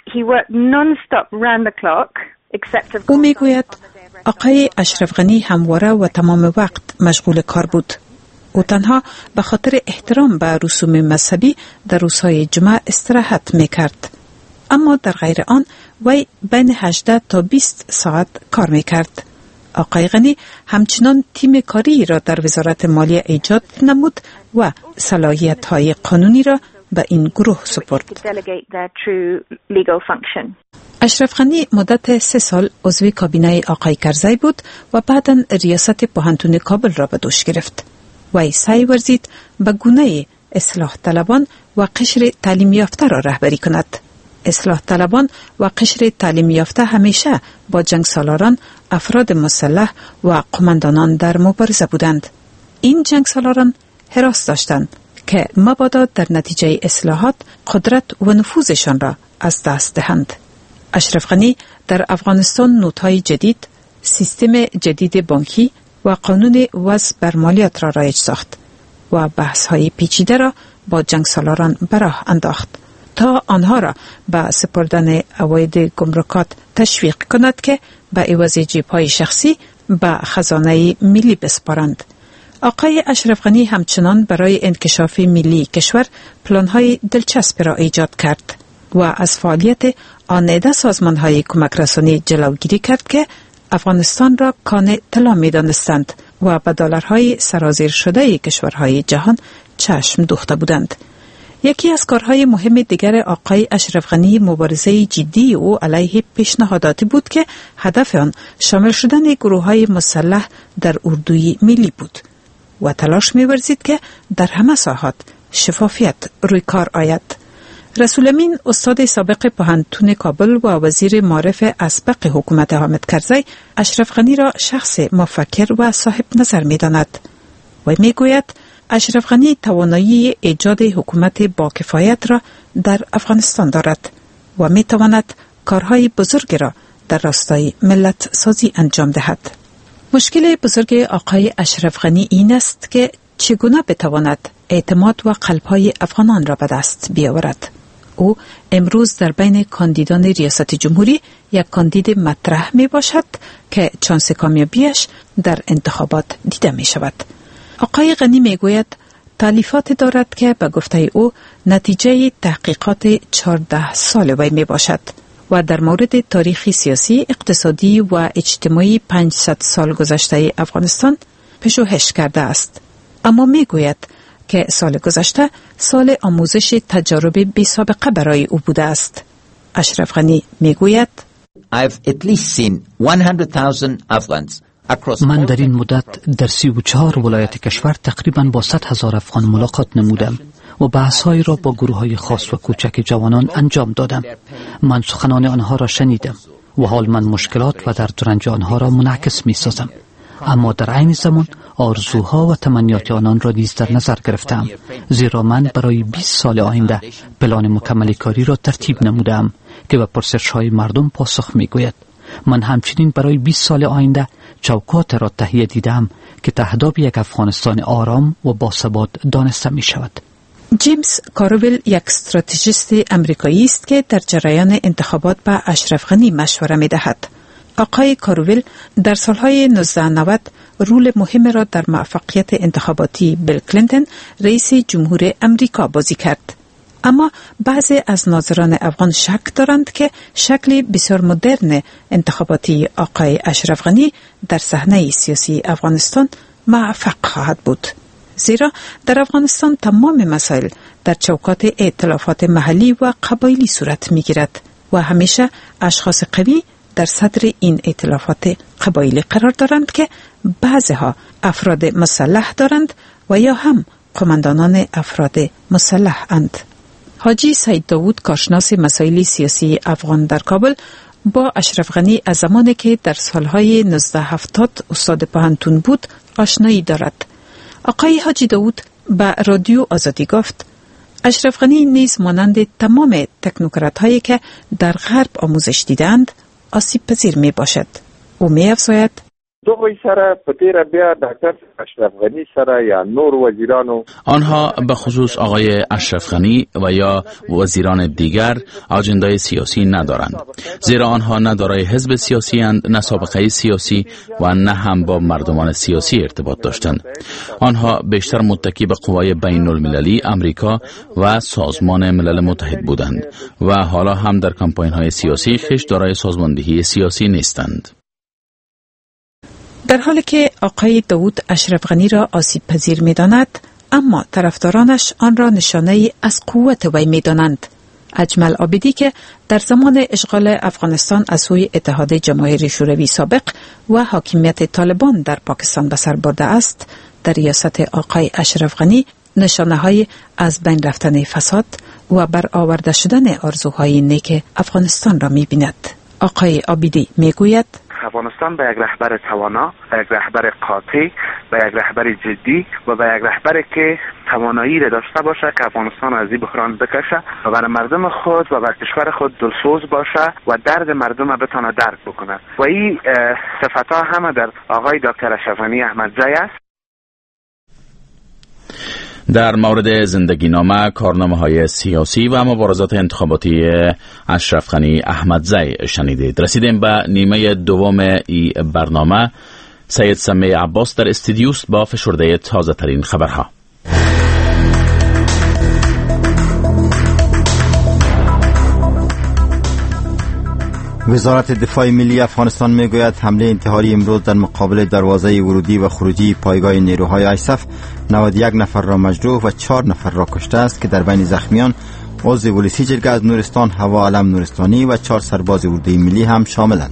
او می گوید آقای اشرف غنی همواره و تمام وقت مشغول کار بود. او تنها به خاطر احترام به رسوم مذهبی در روزهای جمعه استراحت می کرد. اما در غیر آن وی بین 18 تا 20 ساعت کار می کرد. آقای غنی همچنان تیم کاری را در وزارت مالیه ایجاد نمود و صلاحیت‌های قانونی را به این گروه سپرد. اشرف غنی مدت 3 سال عضو کابینه آقای کرزی بود و بعداً ریاست پوهنتون کابل را به دوش گرفت. وی سعی ورزید به گونه اصلاح طلبان و قشر تعلیم یافته را رهبری کند. اصلاح طلبان و قشر تعلیم یافته همیشه با جنگ سالاران، افراد مسلح و قماندانان در مبارزه بودند. این جنگ سالاران هراس داشتند که مبادا در نتیجه اصلاحات قدرت و نفوذشان را از دست دهند. اشرف غنی در افغانستان نوت‌های جدید، سیستم جدید بانکی و قانون وضع بر مالیات را رایج ساخت و بحث‌های پیچیده را با جنگ سالاران به راه انداخت تا آنها را به سپردن عواید گمرکات تشویق کند که به عوض جیب‌های شخصی به خزانه ملی بسپارند. آقای اشرف غنی همچنان برای انکشاف ملی کشور پلان‌های دلچسب را ایجاد کرد و از فعالیت آن عده سازمان‌های کمک رسانی جلوگیری کرد که افغانستان را کان طلا می‌دانستند و به دلارهای سرازیر شده کشورهای جهان چشم دوخته بودند. یکی از کارهای مهم دیگر آقای اشرف غنی مبارزه جدی او علیه پیشنهاداتی بود که هدف آن شامل شدن گروه‌های مسلح در اردوی ملی بود و تلاش می‌ورزید که در همه ساحات شفافیت روی کار آید. رسول امین، استاد سابق پوهنتون کابل و وزیر معارف اسبق حکومت حامد کرزی، اشرف غنی را شخص مفکر و صاحب نظر می‌داند و می‌گوید اشرف غنی توانایی ایجاد حکومت با کفایت را در افغانستان دارد و می‌تواند کارهای بزرگ را در راستای ملت سازی انجام دهد. مشکل بزرگ آقای اشرف غنی این است که چگونه بتواند اعتماد و قلب‌های افغانان را به دست بیاورد. او امروز در بین کاندیدان ریاست جمهوری یک کاندید مطرح می باشد که چانس کامیابیش در انتخابات دیده می شود. آقای غنی می گوید تالیفات دارد که به گفته او نتیجه تحقیقات 14 سال وی می باشد و در مورد تاریخ سیاسی، اقتصادی و اجتماعی 500 سال گذشته افغانستان پژوهش کرده است. اما می گوید که سال گذشته سال آموزش تجارب بی سابقه برای او بوده است. اشرف غنی میگوید من در این مدت در 34 ولایت کشور تقریباً با 100,000 افغان ملاقات نمودم و بحث‌هایی را با گروه‌های خاص و کوچک جوانان انجام دادم. من سخنان آنها را شنیدم و حال من مشکلات و درد آنها را منعکس می‌سازم، اما در عین زمان آرزوها و تمنیات آنان را نیز در نظر گرفتم، زیرا من برای 20 سال آینده پلان مکمل کاری را ترتیب نمودم که به پرسش‌های مردم پاسخ می‌گوید. من همچنین برای 20 سال آینده چوکات را تهیه دیدم که تهداب یک افغانستان آرام و باثبات دانسته می شود. جیمز کارویل یک استراتژیست امریکایی است که در جریان انتخابات به اشرف غنی مشوره می دهد. آقای کارویل در سالهای 1990 رول مهم را در موفقیت انتخاباتی بیل کلینتون رئیس جمهور امریکا بازی کرد. اما بعضی از ناظران افغان شک دارند که شکل بسیار مدرن انتخاباتی آقای اشرف غنی در صحنه سیاسی افغانستان موفق خواهد بود. زیرا در افغانستان تمام مسائل در چوکات ائتلافات محلی و قبایلی صورت می‌گیرد و همیشه اشخاص قوی در صدر این ائتلافات قبایلی قرار دارند که بعضها افراد مسلح دارند و یا هم قماندانان افراد مسلح اند. حاجی سید داوود، کارشناس مسائل سیاسی افغان در کابل، با اشرف غنی از زمانی که در سالهای 1970 استاد پوهنتون بود آشنایی دارد. آقای حاجی داوود به رادیو آزادی گفت اشرف غنی نیز مانند تمام تکنوکرات هایی که در غرب آموزش دیدند آسیب پذیر می باشد. او می افزاید دوی سره په تیر بیا ډاکټر اشرف غنی سره یا نور وزیرانو، آنها به خصوص آقای اشرف غنی و یا وزیران دیگر اجندای سیاسی ندارند، زیرا آنها نه دارای حزب سیاسی اند، نه سابقه سیاسی و نه هم با مردمان سیاسی ارتباط داشتند. آنها بیشتر متکی به قوای بین المللی امریکا و سازمان ملل متحد بودند و حالا هم در کمپاین های سیاسی خیش دارای سازماندهی سیاسی نیستند. در حالی که آقای داوود اشرف غنی را آسیب پذیر می داند، اما طرفدارانش آن را نشانه از قوت وی می دانند. اجمل عابدی که در زمان اشغال افغانستان از سوی اتحاد جماهیر شوروی سابق و حاکمیت طالبان در پاکستان به سر برده است، در ریاست آقای اشرف غنی نشانه های از بین رفتن فساد و برآورده شدن آرزوهای نیک افغانستان را می بیند. آقای عابدی می گوید افغانستان به یک رهبر توانا، به یک رهبر قاطع، به یک رهبر جدی و به یک رهبری که توانایی را داشته باشه که افغانستان از این بحران بکشه و برای مردم خود و برای کشور خود دلسوز باشه و درد مردم را بتونه درک بکنه و این صفت‌ها همه در آقای دکتر اشرف غنی احمدزی است. در مورد زندگی نامه، کارنامه های سیاسی و مبارزات انتخاباتی اشرف غنی احمدزی شنیدید. رسیدیم به نیمه دوم ای برنامه. سید سمی عباس در استودیوست با فشرده تازه ترین خبرها. وزارت دفاع ملی افغانستان میگوید حمله انتحاری امروز در مقابل دروازه ورودی و خروجی پایگاه نیروهای آیسف 91 نفر را مجروح و 4 نفر را کشته است که در بین زخمیان عضو ولسی جرگه از نورستان، هوا علم نورستانی و 4 سرباز اردوی ملی هم شاملند.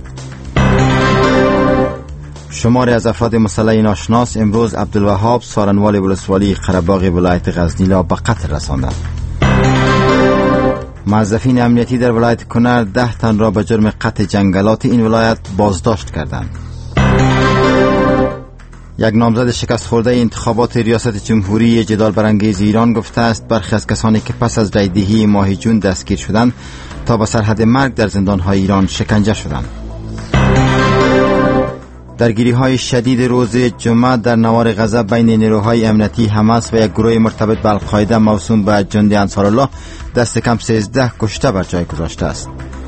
شماری از افراد مسلح ناشناس امروز عبدالوهاب سارنوال ولسوالی قره‌باغ ولایت غزنی را به قتل رساندند. موظفین امنیتی در ولایت کنر 10 تن را به جرم قطع جنگلات این ولایت بازداشت کردند. یک نامزد شکست خورده انتخابات ریاست جمهوری جدال برانگیز ایران گفته است برخی از کسانی که پس از رایدهی ماه جون دستگیر شدند تا به سرحد مرگ در زندان‌های ایران شکنجه شدند. درگیری‌های شدید روز جمعه در نوار غضب بین نیروهای امنیتی حماس و یک گروه مرتبط به القاعده موسوم به جندی انصارالله دست کم 13 کشته بر جای گذاشته است.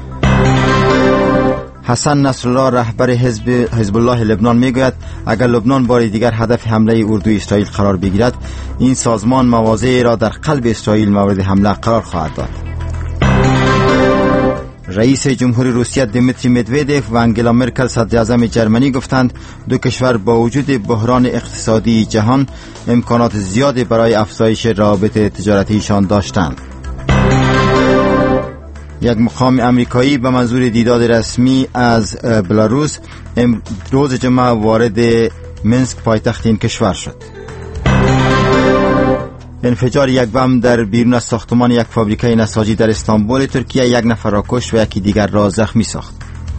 حسن نصرالله رهبر حزب الله لبنان میگوید اگر لبنان بار دیگر هدف حمله اردوی اسرائیل قرار بگیرد این سازمان مواضعی را در قلب اسرائیل مورد حمله قرار خواهد داد. رئیس جمهور روسیه دیمیتری مدودف و انگلا مرکل صدر اعظم جرمنی گفتند دو کشور با وجود بحران اقتصادی جهان امکانات زیادی برای افزایش روابط تجارتیشان داشتند. یک مقام امریکایی به منظور دیدار رسمی از بلاروس روز جمعه وارد منسک پایتخت این کشور شد. انفجار یک بم در بیرون از ساختمان یک فابریکه نساجی در استانبول ترکیه یک نفر را کشت و یکی دیگر را زخمی ساخت.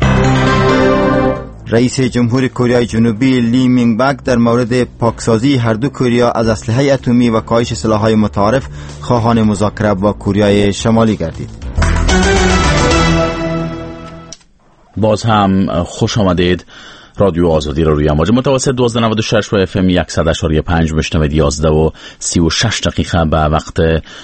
رئیس جمهور کره جنوبی لی مینگ بک در مورد پاکسازی هر دو کره از اسلحه اتمی و کاهش سلاح‌های متعارف خواهان مذاکره با کره شمالی گردید. باز هم خوش آمدید. رادیو آزادی را روی امواج متوسط 1296 و FM 100.5 مشنوید. 11 و 36 دقیقه به وقت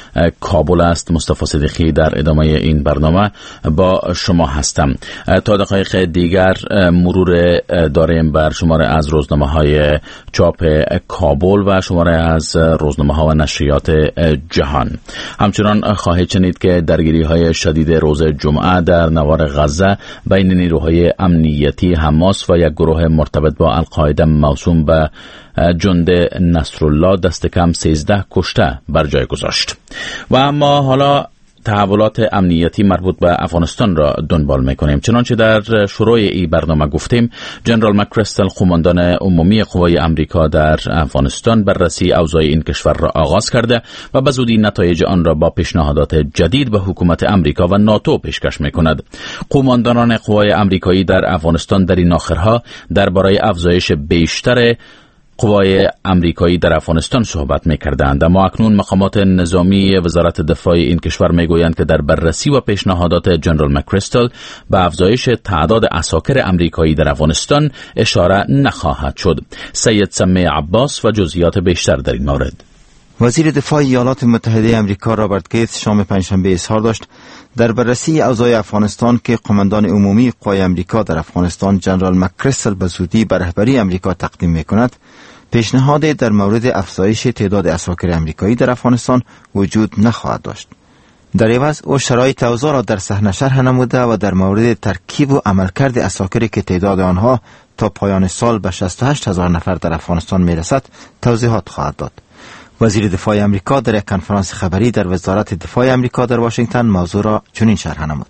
کابل است. مصطفی صدیقی در ادامه این برنامه با شما هستم. تا دقایق دیگر مرور داریم بر شماره از روزنامه‌های چاپ کابل و شماره از روزنامه‌ها و نشریات جهان. همچنان خواهید شنید که درگیری‌های شدید روز جمعه در نوار غزه بین نیروهای امنیتی حماس و یک گروه مرتبط با القاعده موسوم به جند نصرالله دست کم 13 کشته بر جای گذاشت. و اما حالا تحولات امنیتی مربوط به افغانستان را دنبال میکنیم. چنانچه در شروع این برنامه گفتیم، جنرال مکریستل قماندان عمومی قوای امریکا در افغانستان بررسی اوضاع این کشور را آغاز کرده و به زودی نتایج آن را با پیشنهادات جدید به حکومت امریکا و ناتو پیشکش میکند. قماندانان قوای امریکایی در افغانستان در این آخرها درباره افزایش بیشتر قوای امریکایی در افغانستان صحبت می‌کردند، اما اکنون مقامات نظامی وزارت دفاع این کشور می‌گویند که در بررسی و پیشنهادات جنرال مکریستل به افزایش تعداد عساکر امریکایی در افغانستان اشاره نخواهد شد. سید سمی عباس و جزئیات بیشتر در این مورد. وزیر دفاع ایالات متحده آمریکا رابرت گیتس شام پنجشنبه اظهار داشت در بررسی اوضاع افغانستان که قماندان عمومی قوای امریکا در افغانستان جنرال مکریستل به زودی به رهبری امریکا تقدیم می‌کند، پیشنهاد در مورد افزایش تعداد عساکر امریکایی در افغانستان وجود نخواهد داشت. در عوض او شرایط اوضاع را در صحنه شرح نموده و در مورد ترکیب و عملکرد عساکری که تعداد آنها تا پایان سال به 68,000 نفر در افغانستان میرسد توضیحات خواهد داد. وزیر دفاع آمریکا در یک کنفرانس خبری در وزارت دفاع آمریکا در واشنگتن موضوع را چنین شرح نمود.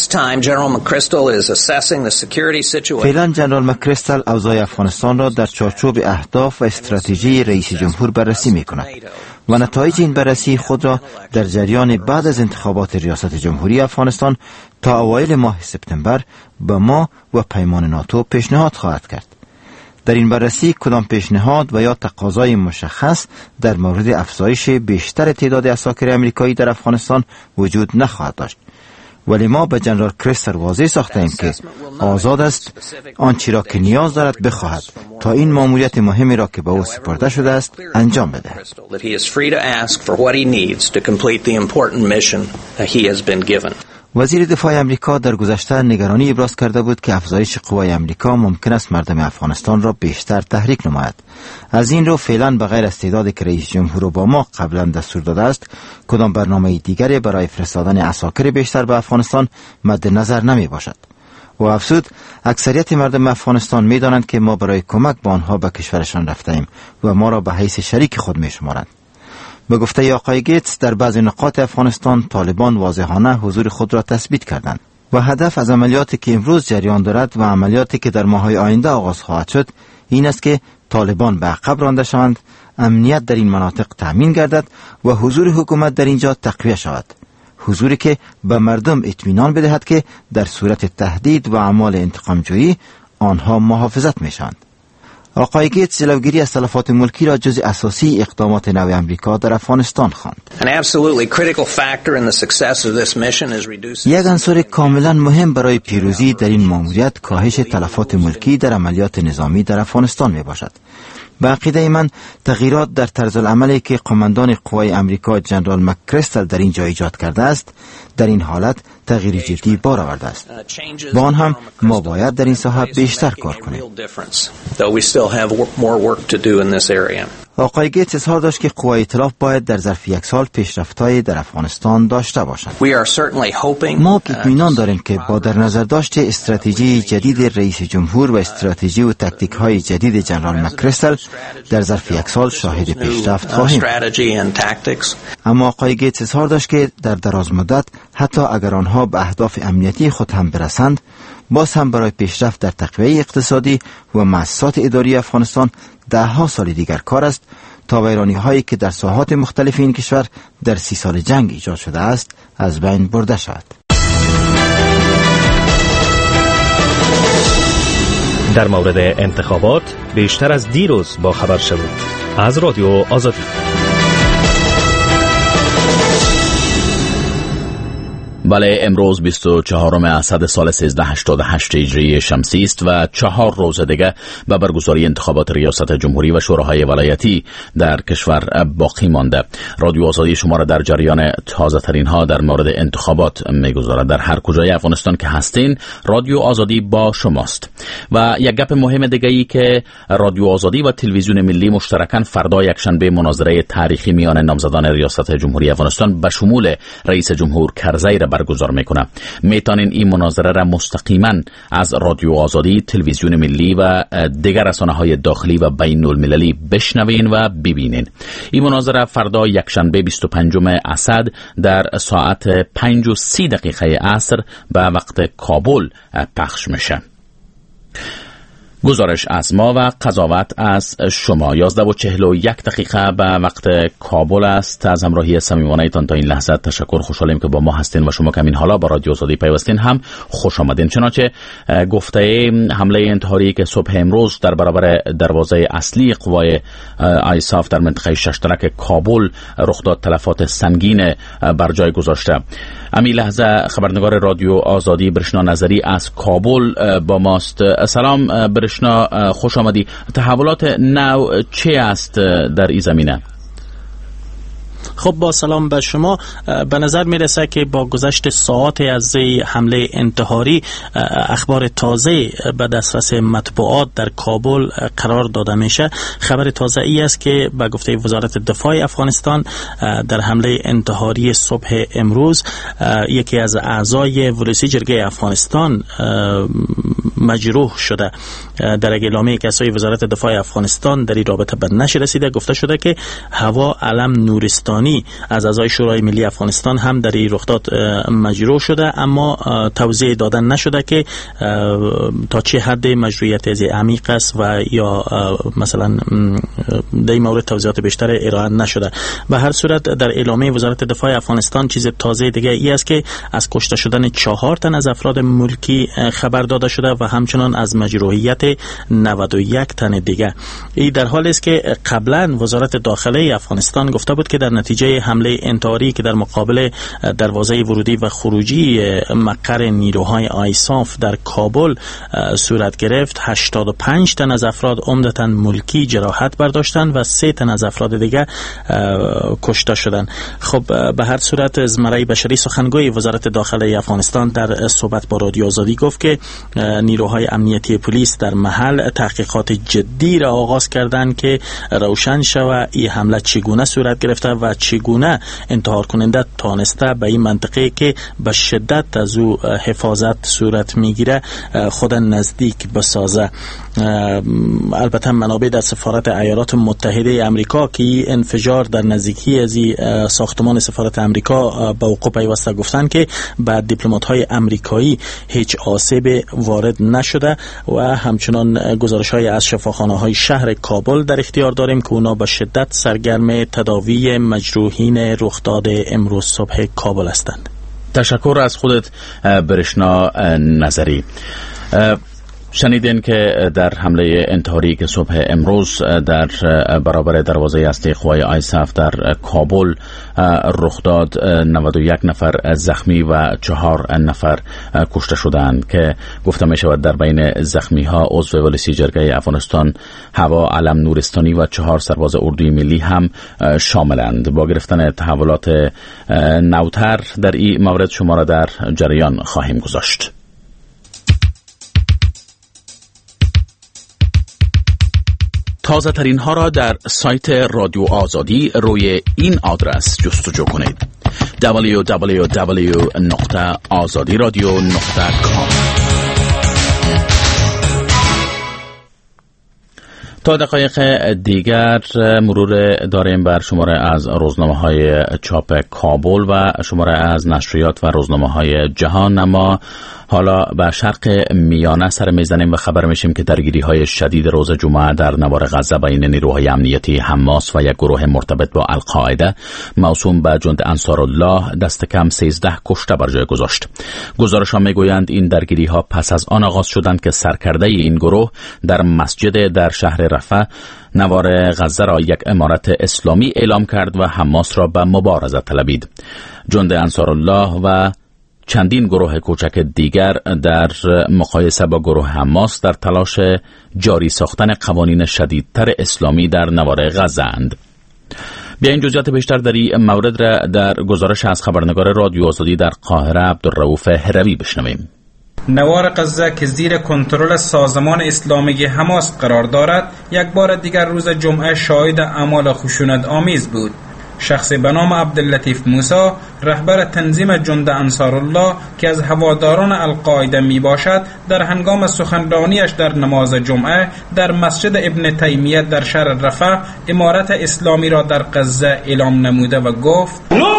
فعلا جنرال مکریستل اوضاع افغانستان را در چارچوب اهداف و استراتژی رئیس جمهور بررسی می‌کند و نتایج این بررسی خود را در جریان بعد از انتخابات ریاست جمهوری افغانستان تا اوایل ماه سپتامبر به ما و پیمان ناتو پیشنهاد خواهد کرد. در این بررسی کدام پیشنهاد و یا تقاضای مشخص در مورد افزایش بیشتر تعداد عساکر امریکایی در افغانستان وجود نخواهد داشت، ولی ما به جنرال کریستل واضح ساختیم که آزاد است آنچه را که نیاز دارد بخواهد تا این مأموریت مهمی را که به او سپرده شده است انجام بدهد. وزیر دفاع آمریکا در گذشته نگرانی ابراز کرده بود که افزایش قوای آمریکا ممکن است مردم افغانستان را بیشتر تحریک نماید. از این رو فعلا بغیر از تعدادی که رئیس جمهور اوباما قبلا دستور داده است، کدام برنامه دیگری برای فرستادن عساکر بیشتر به افغانستان مد نظر نمی باشد. و افزود اکثریت مردم افغانستان می دانند که ما برای کمک به آنها به کشورشان رفته ایم و ما را به حیث شریک خود می شمارند. به گفته آقای گیتس در بعضی نقاط افغانستان طالبان واضحانه حضور خود را تثبیت کردند و هدف از عملیاتی که امروز جریان دارد و عملیاتی که در ماه‌های آینده آغاز خواهد شد این است که طالبان به عقب رانده شوند، امنیت در این مناطق تامین گردد و حضور حکومت در اینجا تقویت شود، حضوری که به مردم اطمینان بدهد که در صورت تهدید و اعمال انتقام‌جویی آنها محافظت می‌شوند. آقای گیتس جلوگیری از تلفات ملکی را جز اساسی اقدامات نو آمریکا در افغانستان خواند. یک عنصر کاملا مهم برای پیروزی در این مأموریت کاهش تلفات ملکی در عملیات نظامی در افغانستان می باشد. به عقیده من تغییرات در طرز العملی که قماندان قوای امریکا جنرال مکریستل در اینجا ایجاد کرده است در این حالت تغییر جدی بار آورده است. با آن هم ما باید در این ساحه بیشتر کار کنیم. آقای گیتس اظهار داشت که قوای ائتلاف باید در ظرف یک سال پیشرفت‌هایی در افغانستان داشته باشند. ما اطمینان داریم که با در نظر داشت استراتژی جدید رئیس جمهور و استراتژی و تاکتیک‌های جدید جنرال مکریستل در ظرف یک سال شاهد پیشرفت خواهیم. اما آقای گیتس اظهار داشت که در دراز مدت حتی اگر آنها به اهداف امنیتی خود هم برسند، باز هم برای پیشرفت در تقویت اقتصادی و مؤسسات اداری افغانستان 10 سال دیگر کار است تا ویرانی هایی که در ساحات مختلف این کشور در 30 سال جنگ ایجاد شده است از بین برده شود. در مورد انتخابات بیشتر از دیروز با خبر شوید از رادیو آزادی. بله، امروز 24 اسد سال 1388 هجری شمسی است و 4 روز دیگه به برگزاری انتخابات ریاست جمهوری و شوراهای ولایتی در کشور باقی مانده. رادیو آزادی شما را در جریان تازه ترین ها در مورد انتخابات میگذارد. در هر کجای افغانستان که هستین، رادیو آزادی با شماست. و یک گپ مهم دیگه ای که رادیو آزادی و تلویزیون ملی مشترکاً فردا یکشنبه مناظره تاریخی میان نامزدان ریاست جمهوری افغانستان به شمول رئیس جمهور کرزی برگزار میکنه. میتونین این مناظره را مستقیما از رادیو آزادی، تلویزیون ملی و دیگر رسانه‌های داخلی و بین المللی بشنوین و ببینین. این مناظره فردا یکشنبه 25 اسد در ساعت 5:30 عصر به وقت کابل پخش میشه. گزارش از ما و قضاوت از شما. 11:41 به وقت کابل است. از همراهی صمیمانه تان تا این لحظه تشکر. خوشحالیم که با ما هستین و شما که همین حالا با رادیو آزادی پیوستین هم خوش آمدین. چنانچه گفته حمله انتحاری که صبح امروز در برابر دروازه اصلی قوای آیساف در منطقه ششترک کابل رخ داد، تلفات سنگین بر جای گذاشته. همین لحظه خبرنگار رادیو آزادی برشنا نظری از کابل با ماست. سلام برشنا، خوش آمدی. تحولات نو چه است در این زمینه؟ خب با سلام به شما. به نظر میرسه که با گذشت ساعات از حمله انتحاری اخبار تازه به دسترس مطبوعات در کابل قرار داده میشه. خبر تازه ای است که به گفته وزارت دفاع افغانستان در حمله انتحاری صبح امروز یکی از اعضای ولسی جرگه افغانستان مجروح شده. در اعلامیه که اعضای وزارت دفاع افغانستان در این رابطه به نشر رسیده گفته شده که هوا علم نورستانی از اعضای شورای ملی افغانستان هم در این رخداد مجروح شده، اما توضیح دادن نشده که تا چه حد مجروحیت از عمیق است و یا مثلا در این مورد توضیحات بیشتر ارائه نشده. به هر صورت در اعلامیه وزارت دفاع افغانستان چیز تازه دیگه ای است که از کشته شدن 4 تن از افراد ملکی خبر داده شده و همچنان از مجروحیت 91 تن دیگه. این در حالی است که قبلا وزارت داخله افغانستان گفته بود که در نتیجه حمله انتحاری که در مقابل دروازه ورودی و خروجی مقر نیروهای آیساف در کابل صورت گرفت، 85 تن از افراد عمدتاً ملکی جراحت برداشتند و 3 تن از افراد دیگه کشته شدند. خب به هر صورت زمره بشری سخنگوی وزارت داخله افغانستان در صحبت با رادیو آزادی گفت که نیروهای امنیتی پلیس در محل تحقیقات جدی را آغاز کردند که روشن شود این حمله چگونه صورت گرفته و چگونه انتحار کننده تانسته به این منطقه که به شدت از او حفاظت صورت میگیره خود نزدیک بسازه. البته منابع در سفارت ایالات متحده امریکا که انفجار در نزدیکی از ساختمان سفارت امریکا به وقوع پیوسته گفتن که بعد دیپلمات‌های امریکایی هیچ آسیب وارد نشده و همچنان گزارش‌های از شفاخانه‌های شهر کابل در اختیار داریم که اونا به شدت سرگرم تداوی مجروحین رخداد امروز صبح کابل هستند. تشکر از خودت برشنا نظری. شنیدین که در حمله انتحاری که صبح امروز در برابر دروازه اصلی قوای آیساف در کابل رخ داد، 91 نفر زخمی و 4 نفر کشته شدند که گفته می شود در بین زخمی ها عضو ولسی جرگه افغانستان، هوا علم نورستانی و 4 سرباز اردوی ملی هم شاملند. با گرفتن تحولات نوتر در این مورد شما را در جریان خواهیم گذاشت. تازه ترین ها را در سایت رادیو آزادی روی این آدرس جستجو کنید: www.azadiradio.com. تا دقایق دیگر مرور داریم بر شماره از روزنامه‌های چاپ کابل و شماره از نشریات و روزنامه‌های جهان. اما حالا به شرق میانه سر میزنیم و خبر میشیم که درگیری‌های شدید روز جمعه در نوار غزه بین نیروهای امنیتی حماس و یک گروه مرتبط با القاعده موسوم به جند انصارالله دست کم 13 کشته بر جای گذاشت. گزارش‌ها میگویند این درگیری‌ها پس از آن آغاز شدند که سرکرده این گروه در مسجد در شهر رفح نوار غزه را یک امارت اسلامی اعلام کرد و حماس را به مبارزه طلبید. جند انصارالله و چندین گروه کوچک دیگر در مقایسه با گروه حماس در تلاش جاری ساختن قوانین شدیدتر اسلامی در نوار غزه اند. بیا این جزئیات بیشتر در این مورد را در گزارش از خبرنگار رادیو آزادی در قاهره عبدالرؤوف هروی بشنویم. نوار غزه که زیر کنترل سازمان اسلامی حماس قرار دارد، یک بار دیگر روز جمعه شاهد اعمال خشونت آمیز بود. شخصی به نام عبداللطیف موسی، رهبر تنظیم جند انصارالله که از هواداران القاعده می باشد، در هنگام سخنرانیش در نماز جمعه در مسجد ابن تیمیه در شهر رفح امارت اسلامی را در غزه اعلام نموده و گفت: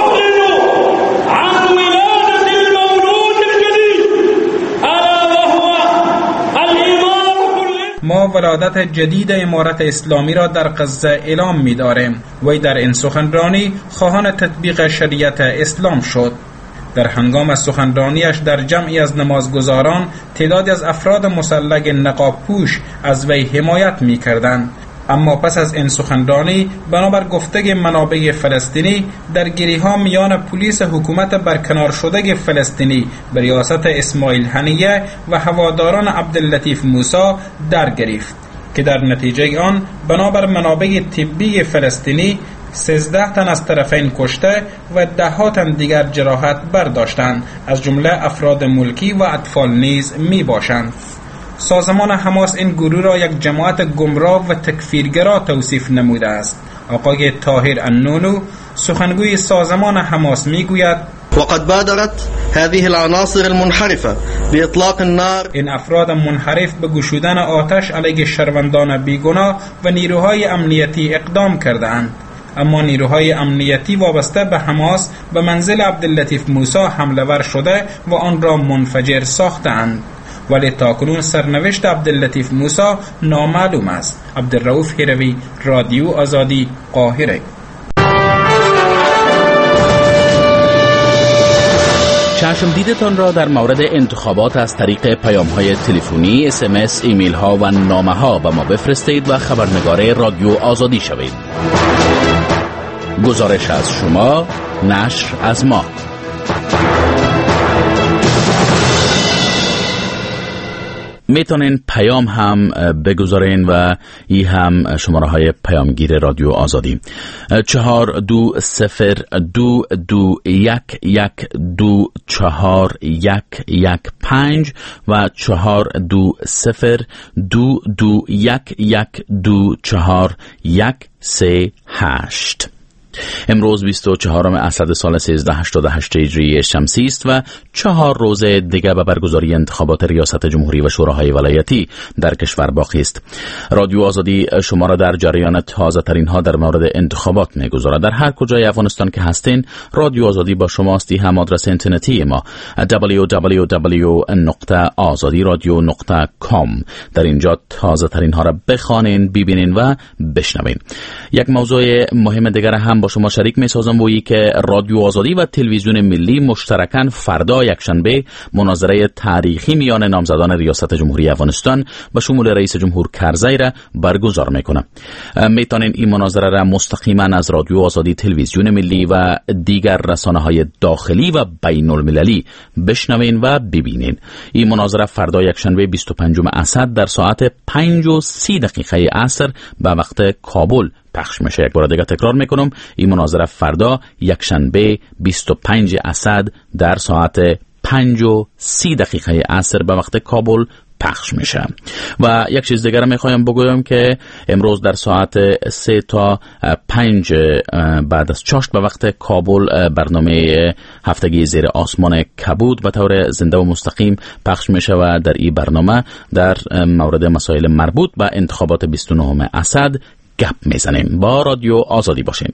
ما ولادت جدید امارت اسلامی را در غزه اعلام می داریم. وی در این سخنرانی خواهان تطبیق شریعت اسلام شد. در هنگام سخنرانیش در جمعی از نمازگزاران تعدادی از افراد مسلح نقاب پوش از وی حمایت می کردند. اما پس از این سخنرانی بنابر گفته منابع فلسطینی درگیری‌ها میان پلیس حکومت برکنار شده فلسطینی به ریاست اسماعیل هنیه و هواداران عبداللطیف موسی در گرفت که در نتیجه آن بنابر منابع طبی فلسطینی 13 تن از طرفین کشته و 10 تن دیگر جراحت برداشتند، از جمله افراد ملکی و اطفال نیز می باشند. سازمان حماس این گروه را یک جماعت گمراه و تکفیرگرا توصیف نموده است. آقای طاهر النونو، سخنگوی سازمان حماس، میگوید: وقد بادرت هذه العناصر المنحرفة بإطلاق النار. این افراد منحرف به گشودن آتش علیه شهروندان بیگناه و نیروهای امنیتی اقدام کردند. اما نیروهای امنیتی وابسته به حماس به منزل عبداللطیف موسی حمله ور شده و آن را منفجر ساختند. ولی تاکنون سرنوشت عبداللطیف موسی نامعلوم است. عبدالرؤوف هروی، رادیو آزادی، قاهره. چشم دیدتان را در مورد انتخابات از طریق پیام‌های تلفنی، SMS، ایمیل‌ها و نامه‌ها به ما بفرستید و خبرنگار رادیو آزادی شوید. گزارش از شما، نشر از ما. میتونین پیام هم بگذارین و این هم شماره های پیامگیر رادیو آزادی 4201124115 و 4221124138. امروز 24 اسد سال 1388 هجری شمسی است و 4 روز دیگر به برگزاری انتخابات ریاست جمهوری و شوراهای ولایتی در کشور باقی است. رادیو آزادی شما را در جریان تازه ترین ها در مورد انتخابات میگذارد. در هر کجای افغانستان که هستین، رادیو آزادی با شماست. هم آدرس اینترنتی ما www.azadiradio.com. در اینجا تازه ترین ها را بخوانین، ببینین و بشنوین. یک موضوع مهم دیگر هم با شما شریک می سازم و ای که رادیو آزادی و تلویزیون ملی مشترکاً فردا یکشنبه مناظره تاریخی میان نامزدان ریاست جمهوری افغانستان به شمول رئیس جمهور کرزی را برگزار میکنه. میتونین این مناظره را مستقیما از رادیو آزادی، تلویزیون ملی و دیگر رسانه‌های داخلی و بین المللی بشنوین و ببینین. این مناظره فردا یکشنبه 25 اسد در ساعت 5:30 عصر به وقت کابل پخش میشه. یک بار دیگه تکرار میکنم، این مناظره فردا یکشنبه 25 اسد در ساعت 5:30 عصر به وقت کابل پخش میشه. و یک چیز دیگر میخوایم بگویم که امروز در ساعت 3 تا 5 بعد از چاشت به وقت کابل برنامه هفتگی زیر آسمان کبود به طور زنده و مستقیم پخش میشه و در این برنامه در مورد مسائل مربوط به انتخابات 29 اسد گپ میزنیم. با رادیو آزادی باشین.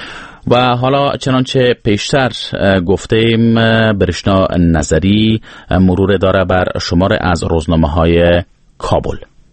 و حالا چنانچه پیشتر گفتیم برشنا نظری مرور داره بر شمار از روزنامه‌های کابل.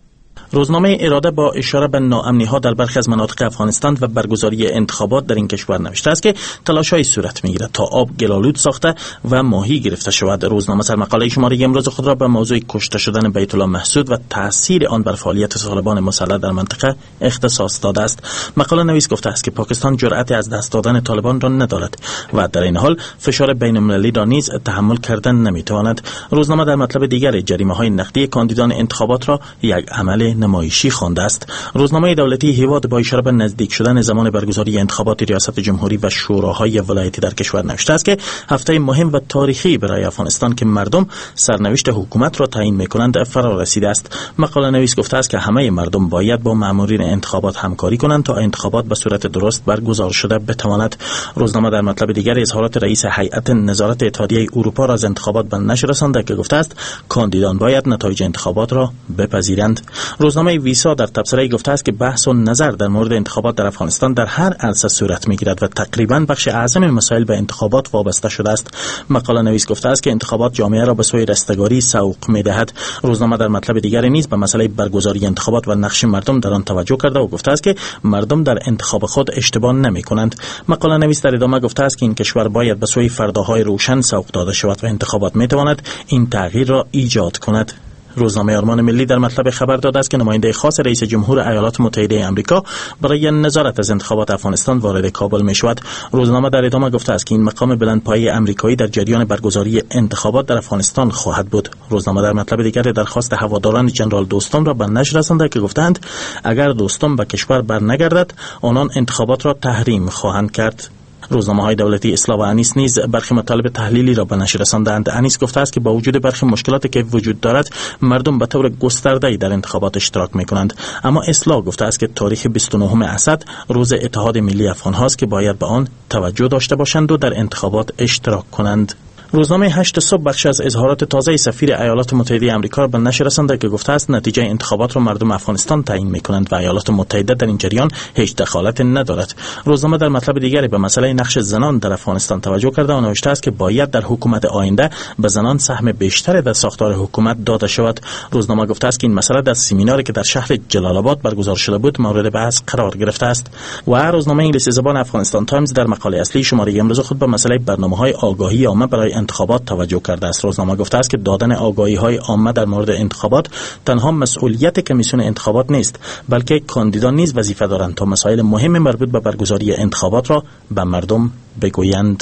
روزنامه اراده با اشاره به ناامنی‌ها در برخی از مناطق افغانستان و برگزاری انتخابات در این کشور نوشته است که تلاش‌های صورت می‌گیرد تا آب گلالود ساخته و ماهی گرفته شود. روزنامه سرمقاله شماره امروز خود را به موضوع کشته شدن بیت الله محسود و تأثیر آن بر فعالیت طالبان مسلح در منطقه اختصاص داده است. مقاله نویس گفته است که پاکستان جرأت از دست دادن طالبان را ندارد و در این حال فشار بین‌المللی را نیز تحمل کردن نمی‌تواند. روزنامه در مطلب دیگر جریمه‌های نقدی کاندیدان انتخابات را یک عمل نمایشی خوانده است. روزنامه دولتی هیواد با اشاره به نزدیک شدن زمان برگزاری انتخابات ریاست جمهوری و شوراهای ولایتی در کشور نوشته است که هفته مهم و تاریخی برای افغانستان که مردم سرنوشت حکومت را تعیین می‌کنند فرا رسیده است. مقاله نویس گفته است که همه مردم باید با مامورین انتخابات همکاری کنند تا انتخابات به صورت درست برگزار شده بتواند. روزنامه در مطلب دیگر اظهارات رئیس هیئت نظارت اتحادیه اروپا را از انتخابات به نشر رسانده که گفته است کاندیدان باید نتایج انتخابات را بپذیرند. روزنامه ویسا در تبصره گفته است که بحث و نظر در مورد انتخابات در افغانستان در هر عرصه صورت می‌گیرد و تقریباً بخش اعظم مسائل به انتخابات وابسته شده است. مقاله نویس گفته است که انتخابات جامعه را به سوی رستگاری سوق می‌دهد. روزنامه در مطلب دیگری نیز به مسئله برگزاری انتخابات و نقش مردم در آن توجه کرده و گفته است که مردم در انتخاب خود اشتباه نمی‌کنند. مقاله نویس در ادامه گفته است که این کشور باید به سوی فرداهای روشن سوق داده شود و انتخابات می‌تواند این تغییر را ایجاد کند. روزنامه آرمان ملی در مطلب خبر داده است که نماینده خاص رئیس جمهور ایالات متحده آمریکا برای نظارت از انتخابات افغانستان وارد کابل می‌شود. روزنامه در ادامه گفته است که این مقام بلندپایه آمریکایی در جریان برگزاری انتخابات در افغانستان خواهد بود. روزنامه در مطلب دیگر درخواست هواداران جنرال دوستم را به نشر رسانده که گفتند اگر دوستم به کشور برنگردد آنان انتخابات را تحریم خواهند کرد. روزنامه‌های دولتی اصلاح و انیس نیز برخی مطالب تحلیلی را به نشر رساندند. انیس گفته است که با وجود برخی مشکلاتی که وجود دارد مردم به طور گسترده‌ای در انتخابات اشتراک می‌کنند، اما اصلاح گفته است که تاریخ 29 اسد روز اتحاد ملی افغان هاست که باید به آن توجه داشته باشند و در انتخابات اشتراک کنند. روزنامه 8 صبح بخش از اظهارات تازه سفیر ایالات متحده آمریکا را به نشر رسانده که گفته است نتیجه انتخابات را مردم افغانستان تعیین می‌کنند و ایالات متحده در این جریان هیچ دخالت ندارد. روزنامه در مطلب دیگری به مسئله نقش زنان در افغانستان توجه کرده و نوشته است که باید در حکومت آینده به زنان سهم بیشتری در ساختار حکومت داده شود. روزنامه گفته است که این مسئله در سمیناری که در شهر جلال آباد برگزار شده بود مورد بحث قرار گرفته است. و روزنامه انگلیسی زبان افغانستان تایمز در مقاله اصلی شماره امروز خود به مسئله برنامه‌های آگاهی عامه برای انتخابات توجه کرده است. روزنامه گفته است که دادن آگاهی‌های عامه در مورد انتخابات تنها مسئولیت کمیسیون انتخابات نیست، بلکه کاندیدان نیز وظیفه دارند تا مسائل مهم مربوط به برگزاری انتخابات را به مردم بگویند.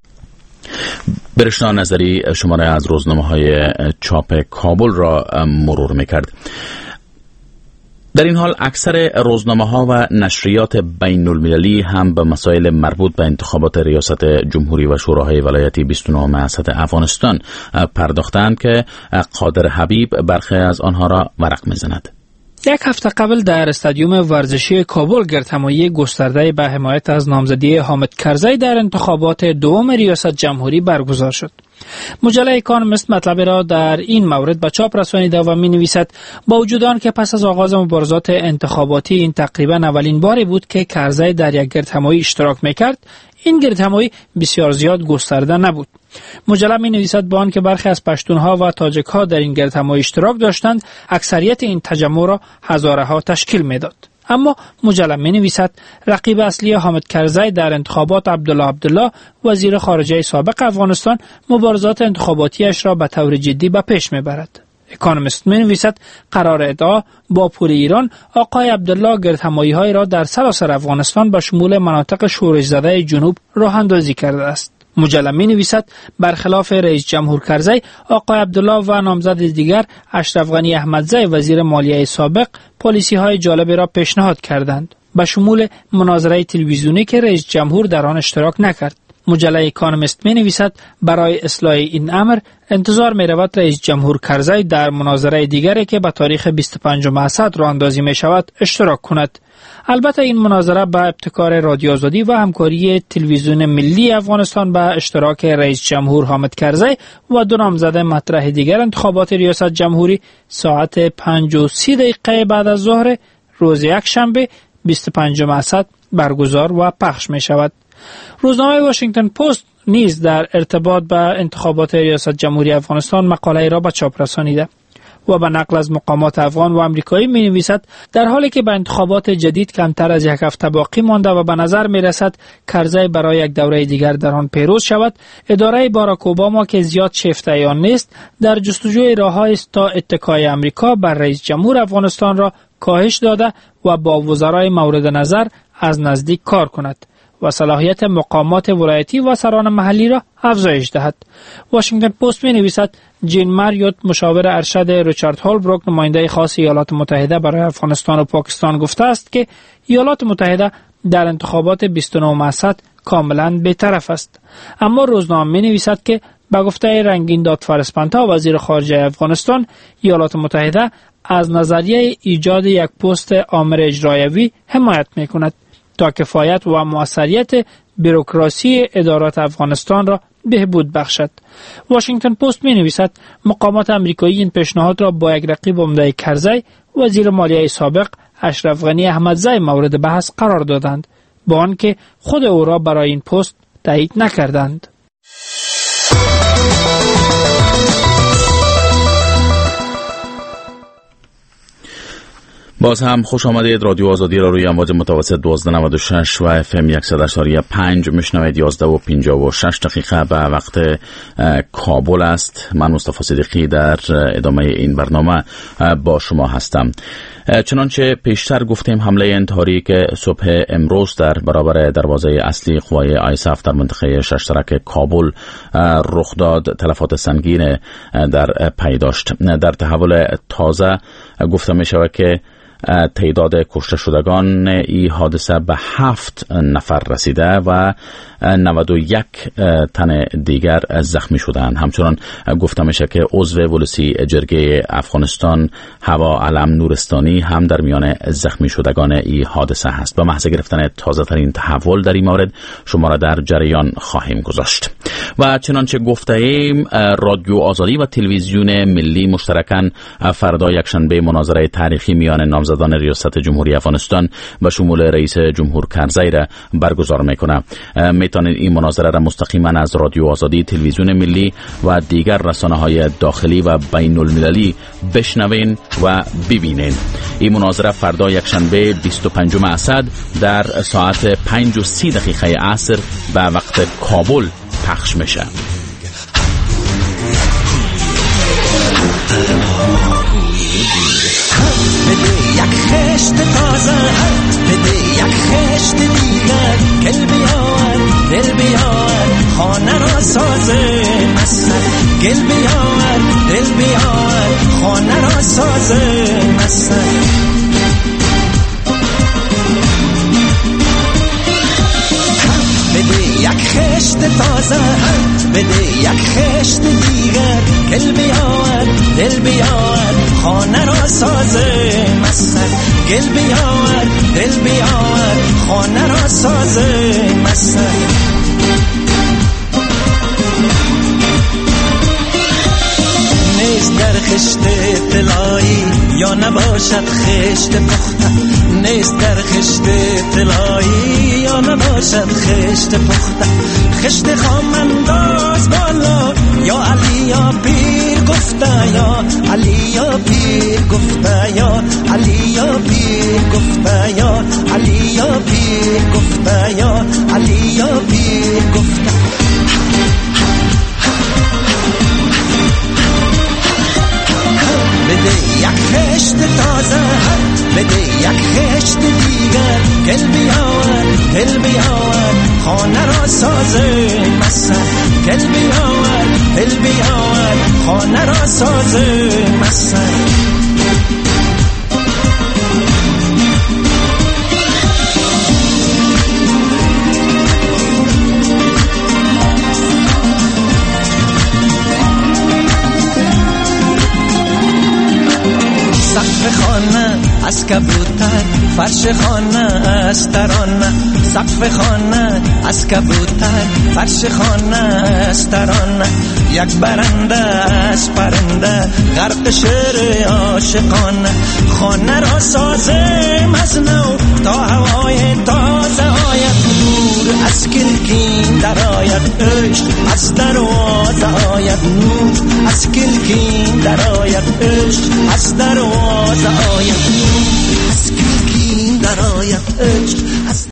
برشنا نظری شماره از روزنامه‌های چاپ کابل را مرور می‌کرد. در این حال اکثر روزنامه‌ها و نشریات بین‌المللی هم به مسائل مربوط به انتخابات ریاست جمهوری و شوراهای ولایتی 29 اسد افغانستان پرداختند که قادر حبیب برخی از آنها را ورق می‌زند. یک هفته قبل در استادیوم ورزشی کابل گردهمایی گسترده به حمایت از نامزدی حامد کرزی در انتخابات دوم ریاست جمهوری برگزار شد. مجله اکانومیست مطلب را در این مورد به چاپ رسانیده و می نویسد با وجود آن که پس از آغاز مبارزات انتخاباتی این تقریبا اولین باری بود که کرزی در یک گردهمایی اشتراک میکرد، این گردهمایی بسیار زیاد گسترده نبود. مجله می نویسد با آن که برخی از پشتونها و تاجکها در این گردهمایی اشتراک داشتند، اکثریت این تجمع را هزارها تشکیل میداد. اما مجله می نویسد رقیب اصلی حامد کرزی در انتخابات عبدالله وزیر خارجه سابق افغانستان مبارزات انتخاباتیش را به طور جدی به پیش می برد. اکانومیست می نویسد قرار ادعا با پور ایران آقای عبدالله گردهمایی را در سراسر افغانستان به شمول مناطق شورش زده جنوب راه اندازی کرده است. مجله می نویسد برخلاف رئیس جمهور کرزی، آقای عبدالله و نامزد دیگر اشرف غنی احمدزی وزیر مالیه سابق پالیسی های جالبی را پیشنهاد کردند، به شمول مناظره تلویزیونی که رئیس جمهور در آن اشتراک نکرد. مجله اکانومیست می نویسد برای اصلاح این امر انتظار می رود رئیس جمهور کرزی در مناظره دیگری که به تاریخ 25 اسد راه اندازی می شود اشتراک کند. البته این مناظره به ابتکار رادیو آزادی و همکاری تلویزیون ملی افغانستان به اشتراک رئیس جمهور حامد کرزی و دو نامزد مطرح دیگر انتخابات ریاست جمهوری ساعت 5:30 بعد از ظهر روز یکشنبه 25 اسد برگزار و پخش می شود. روزنامه واشنگتن پست نیز در ارتباط با انتخابات ریاست جمهوری افغانستان مقاله را به چاپ رسانیده و به نقل از مقامات افغان و امریکایی می نویسد در حالی که به انتخابات جدید کمتر از یک هفته باقی مانده و به نظر می رسد کرزی برای یک دوره دیگر در آن پیروز شود، اداره باراک اوباما که زیاد شیفته‌ای نیست در جستجوی راه‌هایی است تا اتکای امریکا بر رئیس جمهور افغانستان را کاهش داده و با وزرای مورد نظر از نزدیک کار کند و صلاحیت مقامات ولایتی و سران محلی را افزایش دهد. واشنگتن پست می نویسد جین ماریوت مشاور ارشد ریچارد هولبروک نماینده خاص ایالات متحده برای افغانستان و پاکستان گفته است که ایالات متحده در انتخابات 29 اسد کاملا بی‌طرف است. اما روزنامه می نویسد که به گفته رنگین داد فارسپانتا وزیر خارجه افغانستان، ایالات متحده از نظریه ایجاد یک پست آمر اجرایوی حمایت می کند تا کفایت و موثریت بوروکراسی ادارات افغانستان را بهبود بخشد. واشنگتن پست می نویسد مقامات امریکایی این پیشنهاد را با یک رقیب عمده کرزی، وزیر مالیه سابق اشرف غنی احمدزی مورد بحث قرار دادند، با آنکه خود او را برای این پست تایید نکردند. باز هم خوش آمدید. رادیو آزادی را روی امواج متوسط 1296 و FM 100.5 میشنوید. 11:56 به وقت کابل است. من مصطفی صدیقی در ادامه این برنامه با شما هستم. چنانچه پیشتر گفتیم حمله انتحاری که صبح امروز در برابر دروازه اصلی قوای آیساف در منطقه ششترک کابل رخ داد تلفات سنگین در پی داشت. در تحول تازه گفته می شود که تعداد کشته شدگان این حادثه به 7 نفر رسیده و 91 تن دیگر زخمی شدند. همچنان گفته میشه که عضو ولسی جرگه افغانستان هوا علم نورستانی هم در میان زخمی شدگان این حادثه هست. با محض گرفتن تازه ترین تحول در این مورد شما را در جریان خواهیم گذاشت. و چنانچه گفته ایم رادیو آزادی و تلویزیون ملی مشترکاً فردا یکشنبه مناظره تاریخی میان نامزدان ریاست جمهوری افغانستان به شمول رئیس جمهور کرزی را برگزار میکنه. میتونید این مناظره را مستقیما از رادیو آزادی، تلویزیون ملی و دیگر رسانه‌های داخلی و بین المللی بشنوین و ببینین. این مناظره فردا یکشنبه 25 اسد در ساعت 5:30 عصر به وقت کابل پخش میشه. یک خشت تازه بده، یک خشت دیگر گل بیار دل بیار خانه را سازه مثل گل بیار دل بیار خانه را سازه مثل بده یک خشت تازه بده یک خشت دیگر گل بیار دل بیار خانه را سازه مثل گل بیار دل بیار خانه را سازه مثل نیست در خشت طلایی یا نباشد خشت پخته، نیست در خشت طلایی یا نباشد خشت پخته، خشت خام انداز بالا یا علی یا پیر گفته یا علی یا پیر گفته یا علی یا پیر گفته یا علی یا پیر گفته یا علی یا پیر گفته. بده یک خشت تازه بده یک خشت دیگر گل بیار دل بیار خانه را سازه مثل گل بیار دل بیار خانه را سازه مثل از کبوتر، فرش خانه از ترانه، سقف خانه از کبوتر، فرش خانه از ترانه، یک برنده از پرنده، غرق شعر عاشقانه. خانه را سازم از نو تا هوای تازه آید، نور از کلکین در آید، عشق از دروازه آید، نور از کلکین در آید، عشق از دروازه آید، نور از کلکین در آید، عشق از